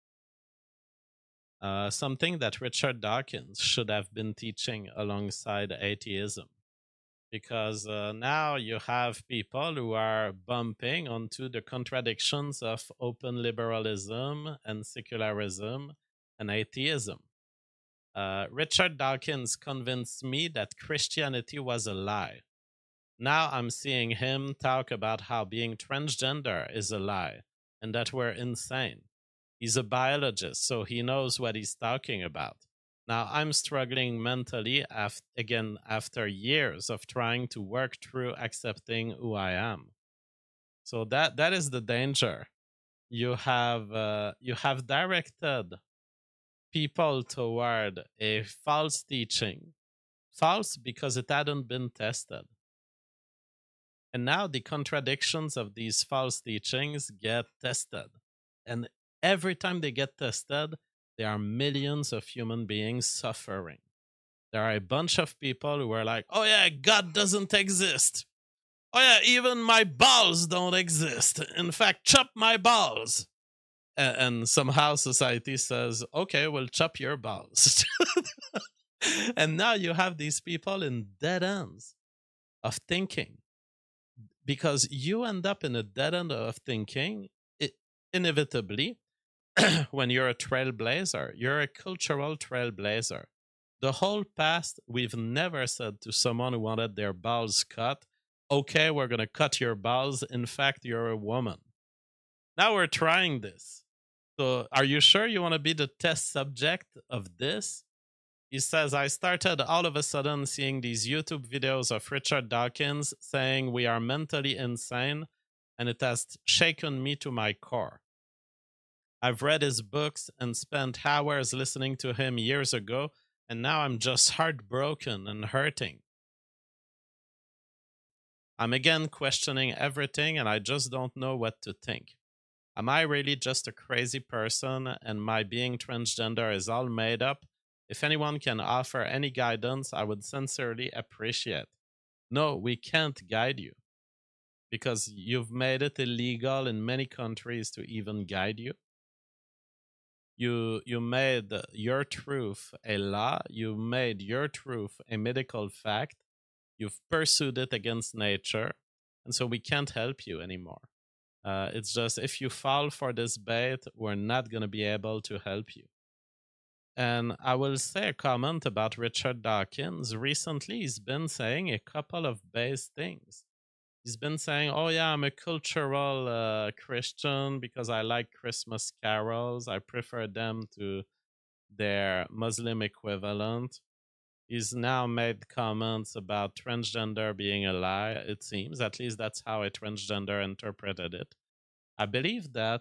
Something that Richard Dawkins should have been teaching alongside atheism. Because now you have people who are bumping onto the contradictions of open liberalism and secularism and atheism. Richard Dawkins convinced me that Christianity was a lie. Now I'm seeing him talk about how being transgender is a lie and that we're insane. He's a biologist, so he knows what he's talking about. Now I'm struggling mentally after years of trying to work through accepting who I am. So that is the danger. You have directed people toward a false teaching, false because it hadn't been tested. And now the contradictions of these false teachings get tested. And every time they get tested, there are millions of human beings suffering. There are a bunch of people who are like, oh yeah, God doesn't exist. Oh yeah, even my balls don't exist. In fact, chop my balls. And somehow society says, okay, we'll chop your balls. And now you have these people in dead ends of thinking. Because you end up in a dead end of thinking, inevitably, when you're a trailblazer, you're a cultural trailblazer. The whole past, we've never said to someone who wanted their balls cut, okay, we're going to cut your balls. In fact, you're a woman. Now we're trying this. So are you sure you want to be the test subject of this? He says, I started all of a sudden seeing these YouTube videos of Richard Dawkins saying we are mentally insane, and it has shaken me to my core. I've read his books and spent hours listening to him years ago, and now I'm just heartbroken and hurting. I'm again questioning everything, and I just don't know what to think. Am I really just a crazy person, and my being transgender is all made up? If anyone can offer any guidance, I would sincerely appreciate. No, we can't guide you, because you've made it illegal in many countries to even guide you. You made your truth a law. You made your truth a medical fact. You've pursued it against nature. And so we can't help you anymore. It's just if you fall for this bait, we're not going to be able to help you. And I will say a comment about Richard Dawkins. Recently, he's been saying a couple of base things. He's been saying, oh yeah, I'm a cultural Christian because I like Christmas carols. I prefer them to their Muslim equivalent. He's now made comments about transgender being a lie, it seems. At least that's how a transgender interpreted it. I believe that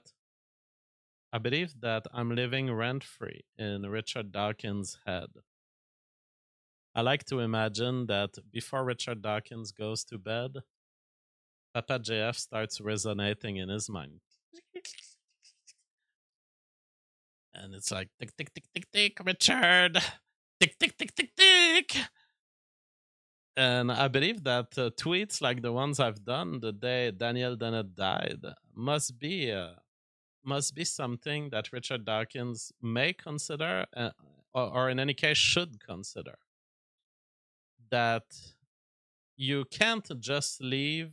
I'm living rent-free in Richard Dawkins' head. I like to imagine that before Richard Dawkins goes to bed, Papa JF starts resonating in his mind. And it's like, tick, tick, tick, tick, tick, Richard. Tick, tick, tick, tick, tick. And I believe that tweets like the ones I've done the day Daniel Dennett died must be something that Richard Dawkins may consider, or in any case should consider. That you can't just leave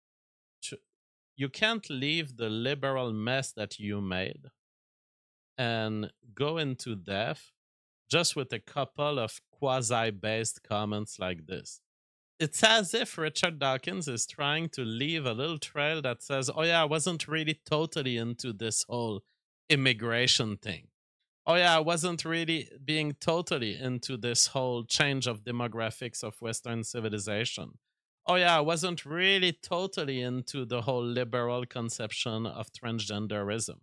the liberal mess that you made and go into death just with a couple of quasi-based comments like this. It's as if Richard Dawkins is trying to leave a little trail that says, oh yeah, I wasn't really totally into this whole immigration thing. Oh yeah, I wasn't really being totally into this whole change of demographics of Western civilization. oh yeah, I wasn't really totally into the whole liberal conception of transgenderism.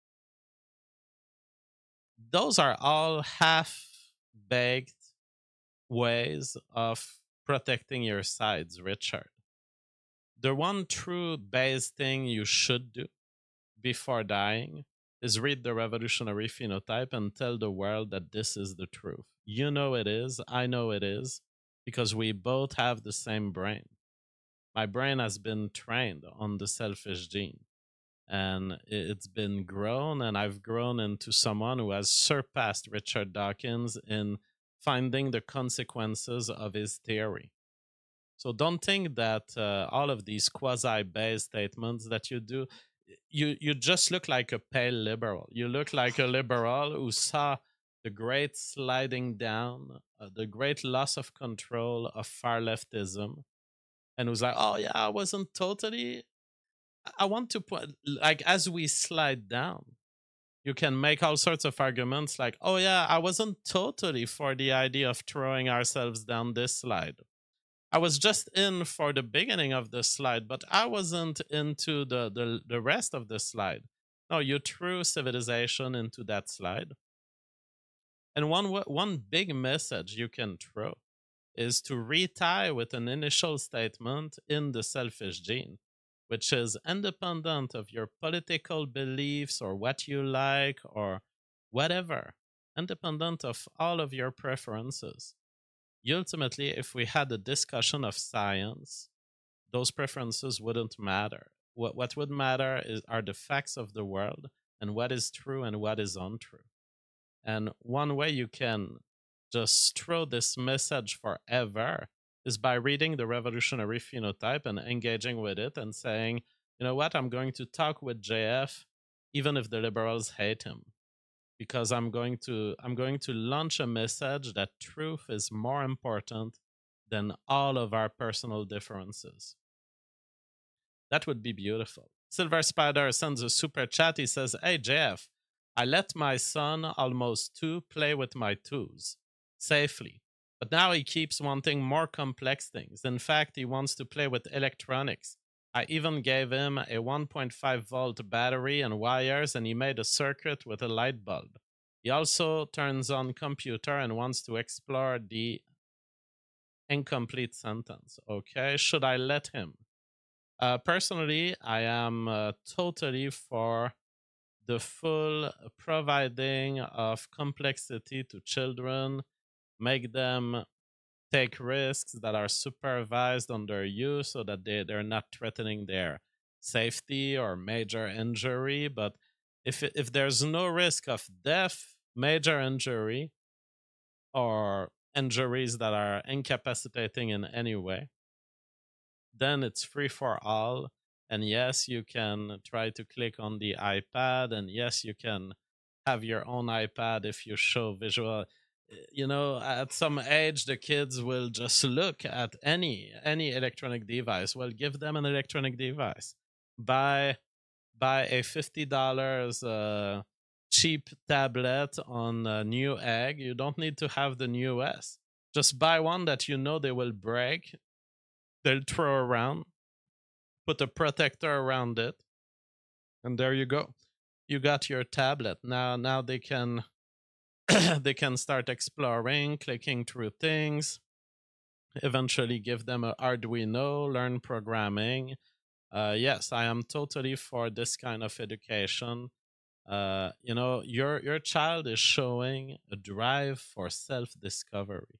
Those are all half-baked ways of protecting your sides, Richard. The one true base thing you should do before dying is read the revolutionary phenotype and tell the world that this is the truth. You know it is, I know it is, because we both have the same brain. My brain has been trained on the selfish gene, and it's been grown, and I've grown into someone who has surpassed Richard Dawkins in finding the consequences of his theory. So don't think that all of these quasi-based statements that you do, you just look like a pale liberal. You look like a liberal who saw the great sliding down, the great loss of control of far leftism, and who's like, oh yeah, I wasn't totally. I want to put, like, as we slide down, you can make all sorts of arguments like, oh yeah, I wasn't totally for the idea of throwing ourselves down this slide. I was just in for the beginning of the slide, but I wasn't into the rest of the slide. No, you threw civilization into that slide. And one big message you can throw is to retie with an initial statement in the selfish gene, which is independent of your political beliefs or what you like or whatever, independent of all of your preferences. Ultimately, if we had a discussion of science, those preferences wouldn't matter. What would matter are the facts of the world and what is true and what is untrue. And one way you can just throw this message forever is by reading the revolutionary phenotype and engaging with it and saying, you know what, I'm going to talk with JF even if the liberals hate him, because I'm going to launch a message that truth is more important than all of our personal differences. That would be beautiful. Silver Spider sends a super chat. He says, hey JF, I let my son, almost 2, play with my tools safely, but now he keeps wanting more complex things. In fact, he wants to play with electronics. I even gave him a 1.5 volt battery and wires, and he made a circuit with a light bulb. He also turns on computer and wants to explore the incomplete sentence. Okay, should I let him? Personally, I am totally for the full providing of complexity to children, make them take risks that are supervised under you so that they're not threatening their safety or major injury. But if there's no risk of death, major injury, or injuries that are incapacitating in any way, then it's free for all. And yes, you can try to click on the iPad, and yes, you can have your own iPad if you show visual. You know, at some age, the kids will just look at any electronic device. Well, give them an electronic device. Buy a $50 cheap tablet on a new egg. You don't need to have the newest. Just buy one that you know they will break. They'll throw around. Put a protector around it, and there you go. You got your tablet. Now they can they can start exploring, clicking through things. Eventually give them a Arduino, learn programming. Yes, I am totally for this kind of education. You know, your child is showing a drive for self-discovery.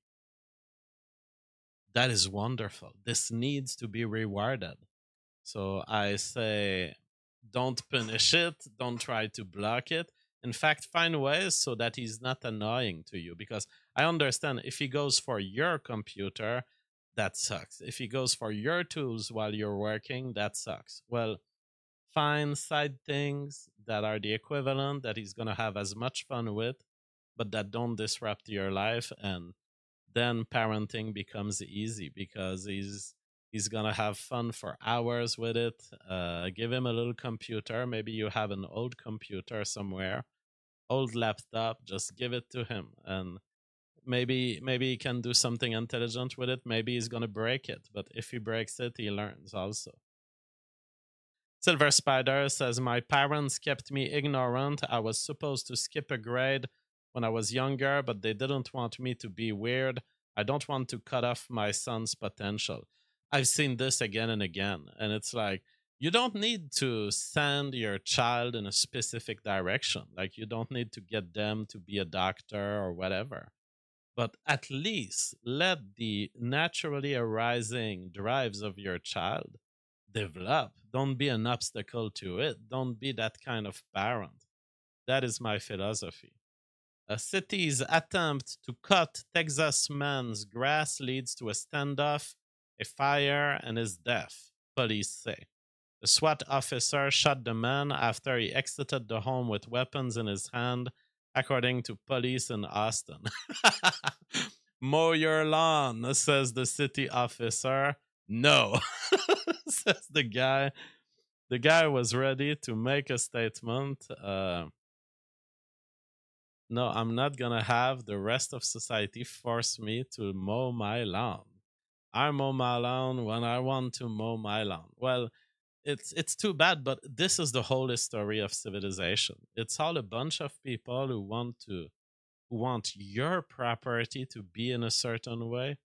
That is wonderful. This needs to be rewarded. So I say, don't punish it. Don't try to block it. In fact, find ways so that he's not annoying to you. Because I understand if he goes for your computer, that sucks. If he goes for your tools while you're working, that sucks. Well, find side things that are the equivalent that he's going to have as much fun with, but that don't disrupt your life. And then parenting becomes easy because he's gonna have fun for hours with it. Give him a little computer. Maybe you have an old computer somewhere, old laptop. Just give it to him, and maybe he can do something intelligent with it. Maybe he's gonna break it, but if he breaks it, he learns also. Silver Spider says, my parents kept me ignorant. I was supposed to skip a grade when I was younger, but they didn't want me to be weird. I don't want to cut off my son's potential. I've seen this again and again, and it's like, you don't need to send your child in a specific direction. Like, you don't need to get them to be a doctor or whatever. But at least let the naturally arising drives of your child develop. Don't be an obstacle to it. Don't be that kind of parent. That is my philosophy. A city's attempt to cut Texas man's grass leads to a standoff, a fire, and his death, police say. The SWAT officer shot the man after he exited the home with weapons in his hand, according to police in Austin. Mow your lawn, says the city officer. No, says the guy. The guy was ready to make a statement. No, I'm not gonna have the rest of society force me to mow my lawn. I mow my lawn when I want to mow my lawn. Well, it's too bad, but this is the whole story of civilization. It's all a bunch of people who want your property to be in a certain way.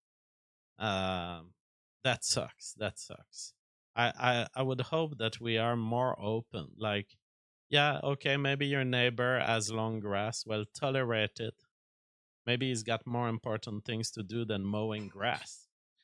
That sucks. That sucks. I would hope that we are more open. Like, yeah, okay, maybe your neighbor has long grass. Well, tolerate it. Maybe he's got more important things to do than mowing grass.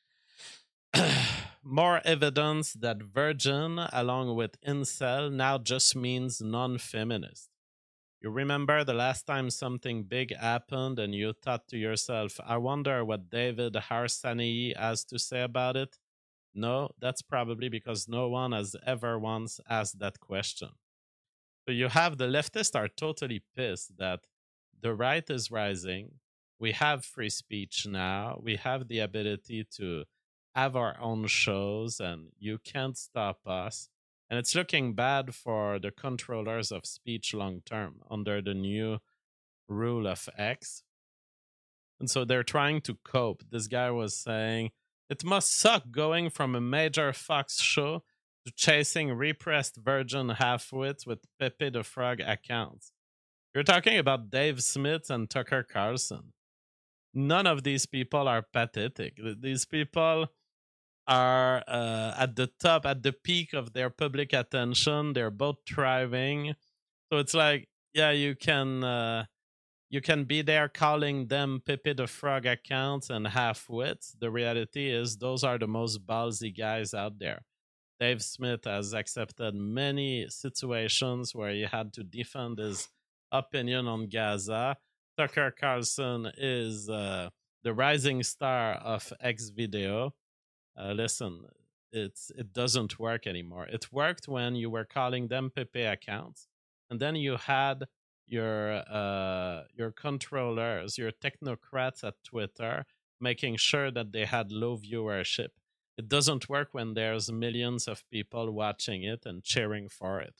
More evidence that virgin, along with incel, now just means non-feminist. You remember the last time something big happened and you thought to yourself, I wonder what David Harsanyi has to say about it? No, that's probably because no one has ever once asked that question. So you have the leftists are totally pissed that the right is rising. We have free speech now. We have the ability to have our own shows, and you can't stop us. And it's looking bad for the controllers of speech long term under the new rule of X. And so they're trying to cope. This guy was saying, it must suck going from a major Fox show to chasing repressed virgin halfwits with Pepe the Frog accounts. You're talking about Dave Smith and Tucker Carlson. None of these people are pathetic. These people are at the top, at the peak of their public attention. They're both thriving. So it's like, yeah, you can be there calling them Pepe the Frog accounts and half-wits. The reality is those are the most ballsy guys out there. Dave Smith has accepted many situations where he had to defend his opinion on Gaza. Tucker Carlson is the rising star of X video. Listen, it doesn't work anymore. It worked when you were calling them Pepe accounts, and then you had your controllers, your technocrats at Twitter, making sure that they had low viewership. It doesn't work when there's millions of people watching it and cheering for it.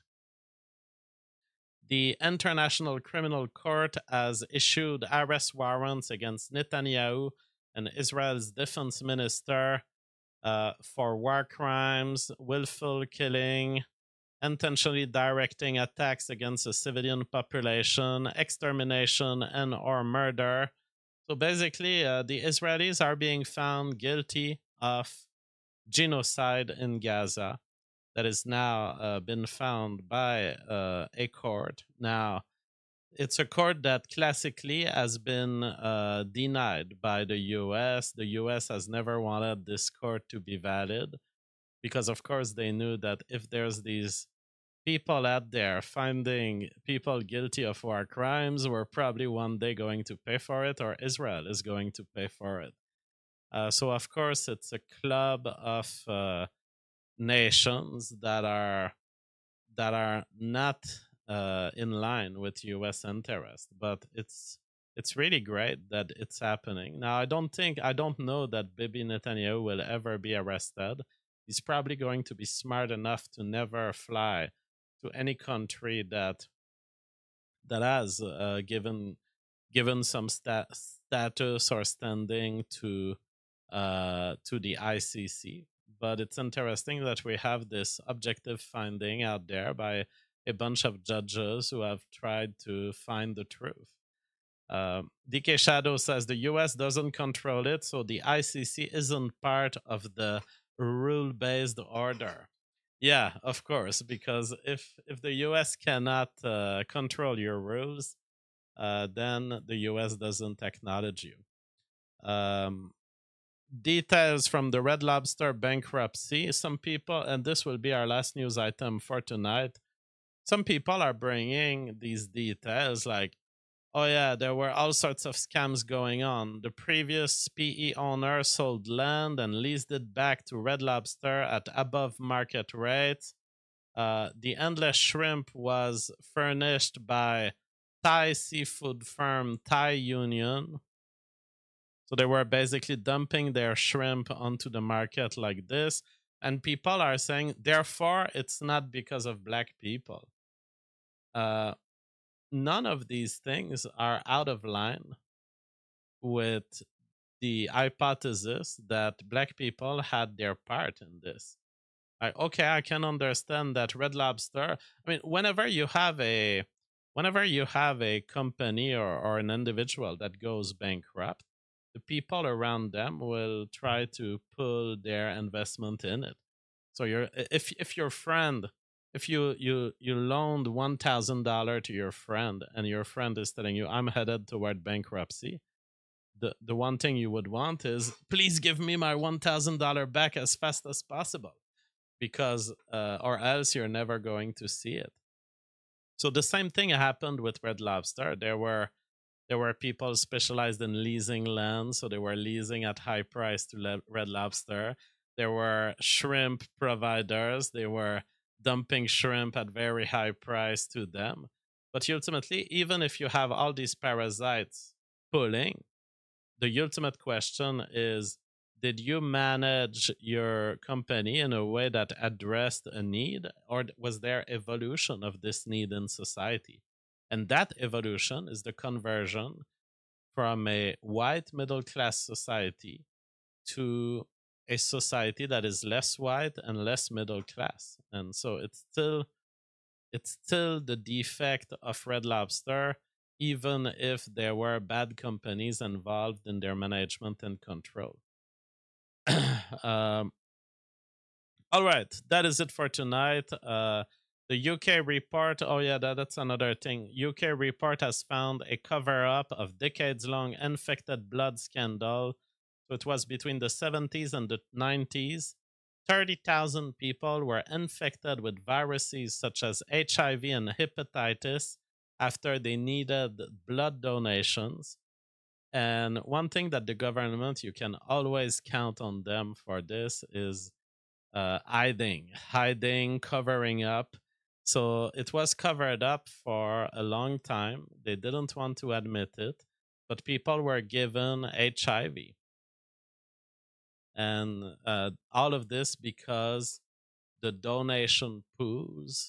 The International Criminal Court has issued arrest warrants against Netanyahu and Israel's defense minister for war crimes, willful killing, intentionally directing attacks against a civilian population, extermination, and or murder. So basically, the Israelis are being found guilty of genocide in Gaza. That is now been found by a court. Now, it's a court that classically has been denied by the U.S. The U.S. has never wanted this court to be valid because, of course, they knew that if there's these people out there finding people guilty of war crimes, we're probably one day going to pay for it, or Israel is going to pay for it. So, of course, it's a club of nations that are not in line with U.S. interest, but it's really great that it's happening. Now, I don't know that Bibi Netanyahu will ever be arrested. He's probably going to be smart enough to never fly to any country that has given given some status or standing to the ICC. But it's interesting that we have this objective finding out there by a bunch of judges who have tried to find the truth. DK Shadow says the US doesn't control it, so the ICC isn't part of the rule-based order. Yeah, of course, because if the US cannot control your rules, then the US doesn't acknowledge you. Details from the Red Lobster bankruptcy. Some people, and this will be our last news item for tonight, some people are bringing these details like, oh yeah, there were all sorts of scams going on. The previous PE owner sold land and leased it back to Red Lobster at above market rates. The endless shrimp was furnished by Thai seafood firm Thai Union. So they were basically dumping their shrimp onto the market like this. And people are saying, therefore, it's not because of black people. None of these things are out of line with the hypothesis that black people had their part in this. Okay, I can understand that Red Lobster. I mean, whenever you have a company or an individual that goes bankrupt, the people around them will try to pull their investment in it. So if your friend, if you loaned $1,000 to your friend and your friend is telling you, I'm headed toward bankruptcy, the one thing you would want is, please give me my $1,000 back as fast as possible, because or else you're never going to see it. So the same thing happened with Red Lobster. There were people specialized in leasing land, so they were leasing at high price to Red Lobster. There were shrimp providers. They were dumping shrimp at very high price to them. But ultimately, even if you have all these parasites pulling, the ultimate question is, did you manage your company in a way that addressed a need, or was there evolution of this need in society? And that evolution is the conversion from a white middle class society to a society that is less white and less middle class. And so it's still the defect of Red Lobster, even if there were bad companies involved in their management and control. All right, that is it for tonight. The UK report, oh yeah, that's another thing. UK report has found a cover-up of decades-long infected blood scandal. So it was between the 70s and the 90s. 30,000 people were infected with viruses such as HIV and hepatitis after they needed blood donations. And one thing that the government, you can always count on them for this, is hiding, covering up. So it was covered up for a long time. They didn't want to admit it, but people were given HIV. And all of this because the donation pools,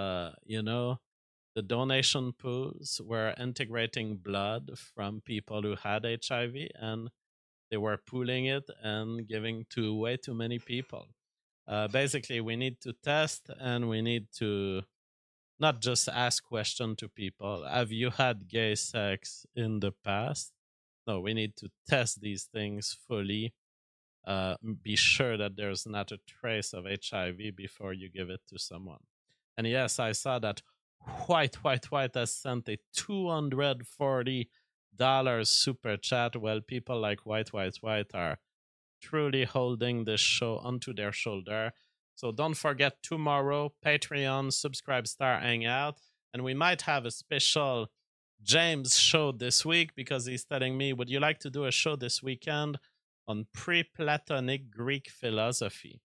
the donation pools were integrating blood from people who had HIV, and they were pooling it and giving to way too many people. Basically, we need to test, and we need to not just ask questions to people. Have you had gay sex in the past? No, we need to test these things fully. Be sure that there's not a trace of HIV before you give it to someone. And yes, I saw that White has sent a $240 super chat. Well, people like White are truly holding this show onto their shoulder. So don't forget, tomorrow, Patreon, Subscribe Star Hangout, and we might have a special James show this week, because he's telling me, would you like to do a show this weekend on pre-Platonic Greek philosophy?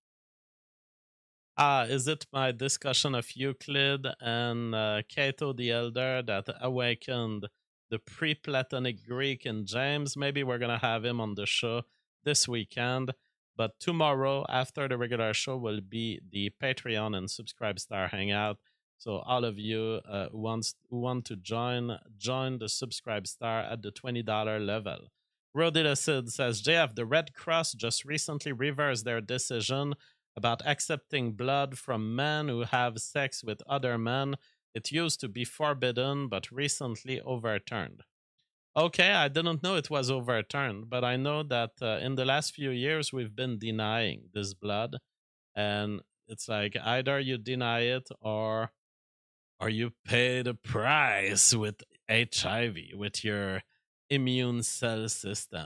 Is it my discussion of Euclid and Cato the Elder that awakened the pre-Platonic Greek in James? Maybe we're going to have him on the show this weekend. But tomorrow, after the regular show, will be the Patreon and Subscribe Star Hangout. So all of you who want to join the Subscribe Star at the $20 level. Rodilacid says, JF, the Red Cross just recently reversed their decision about accepting blood from men who have sex with other men. It used to be forbidden, but recently overturned. Okay, I didn't know it was overturned, but I know that in the last few years we've been denying this blood, and it's like either you deny it or you pay the price with HIV, with your immune cell system.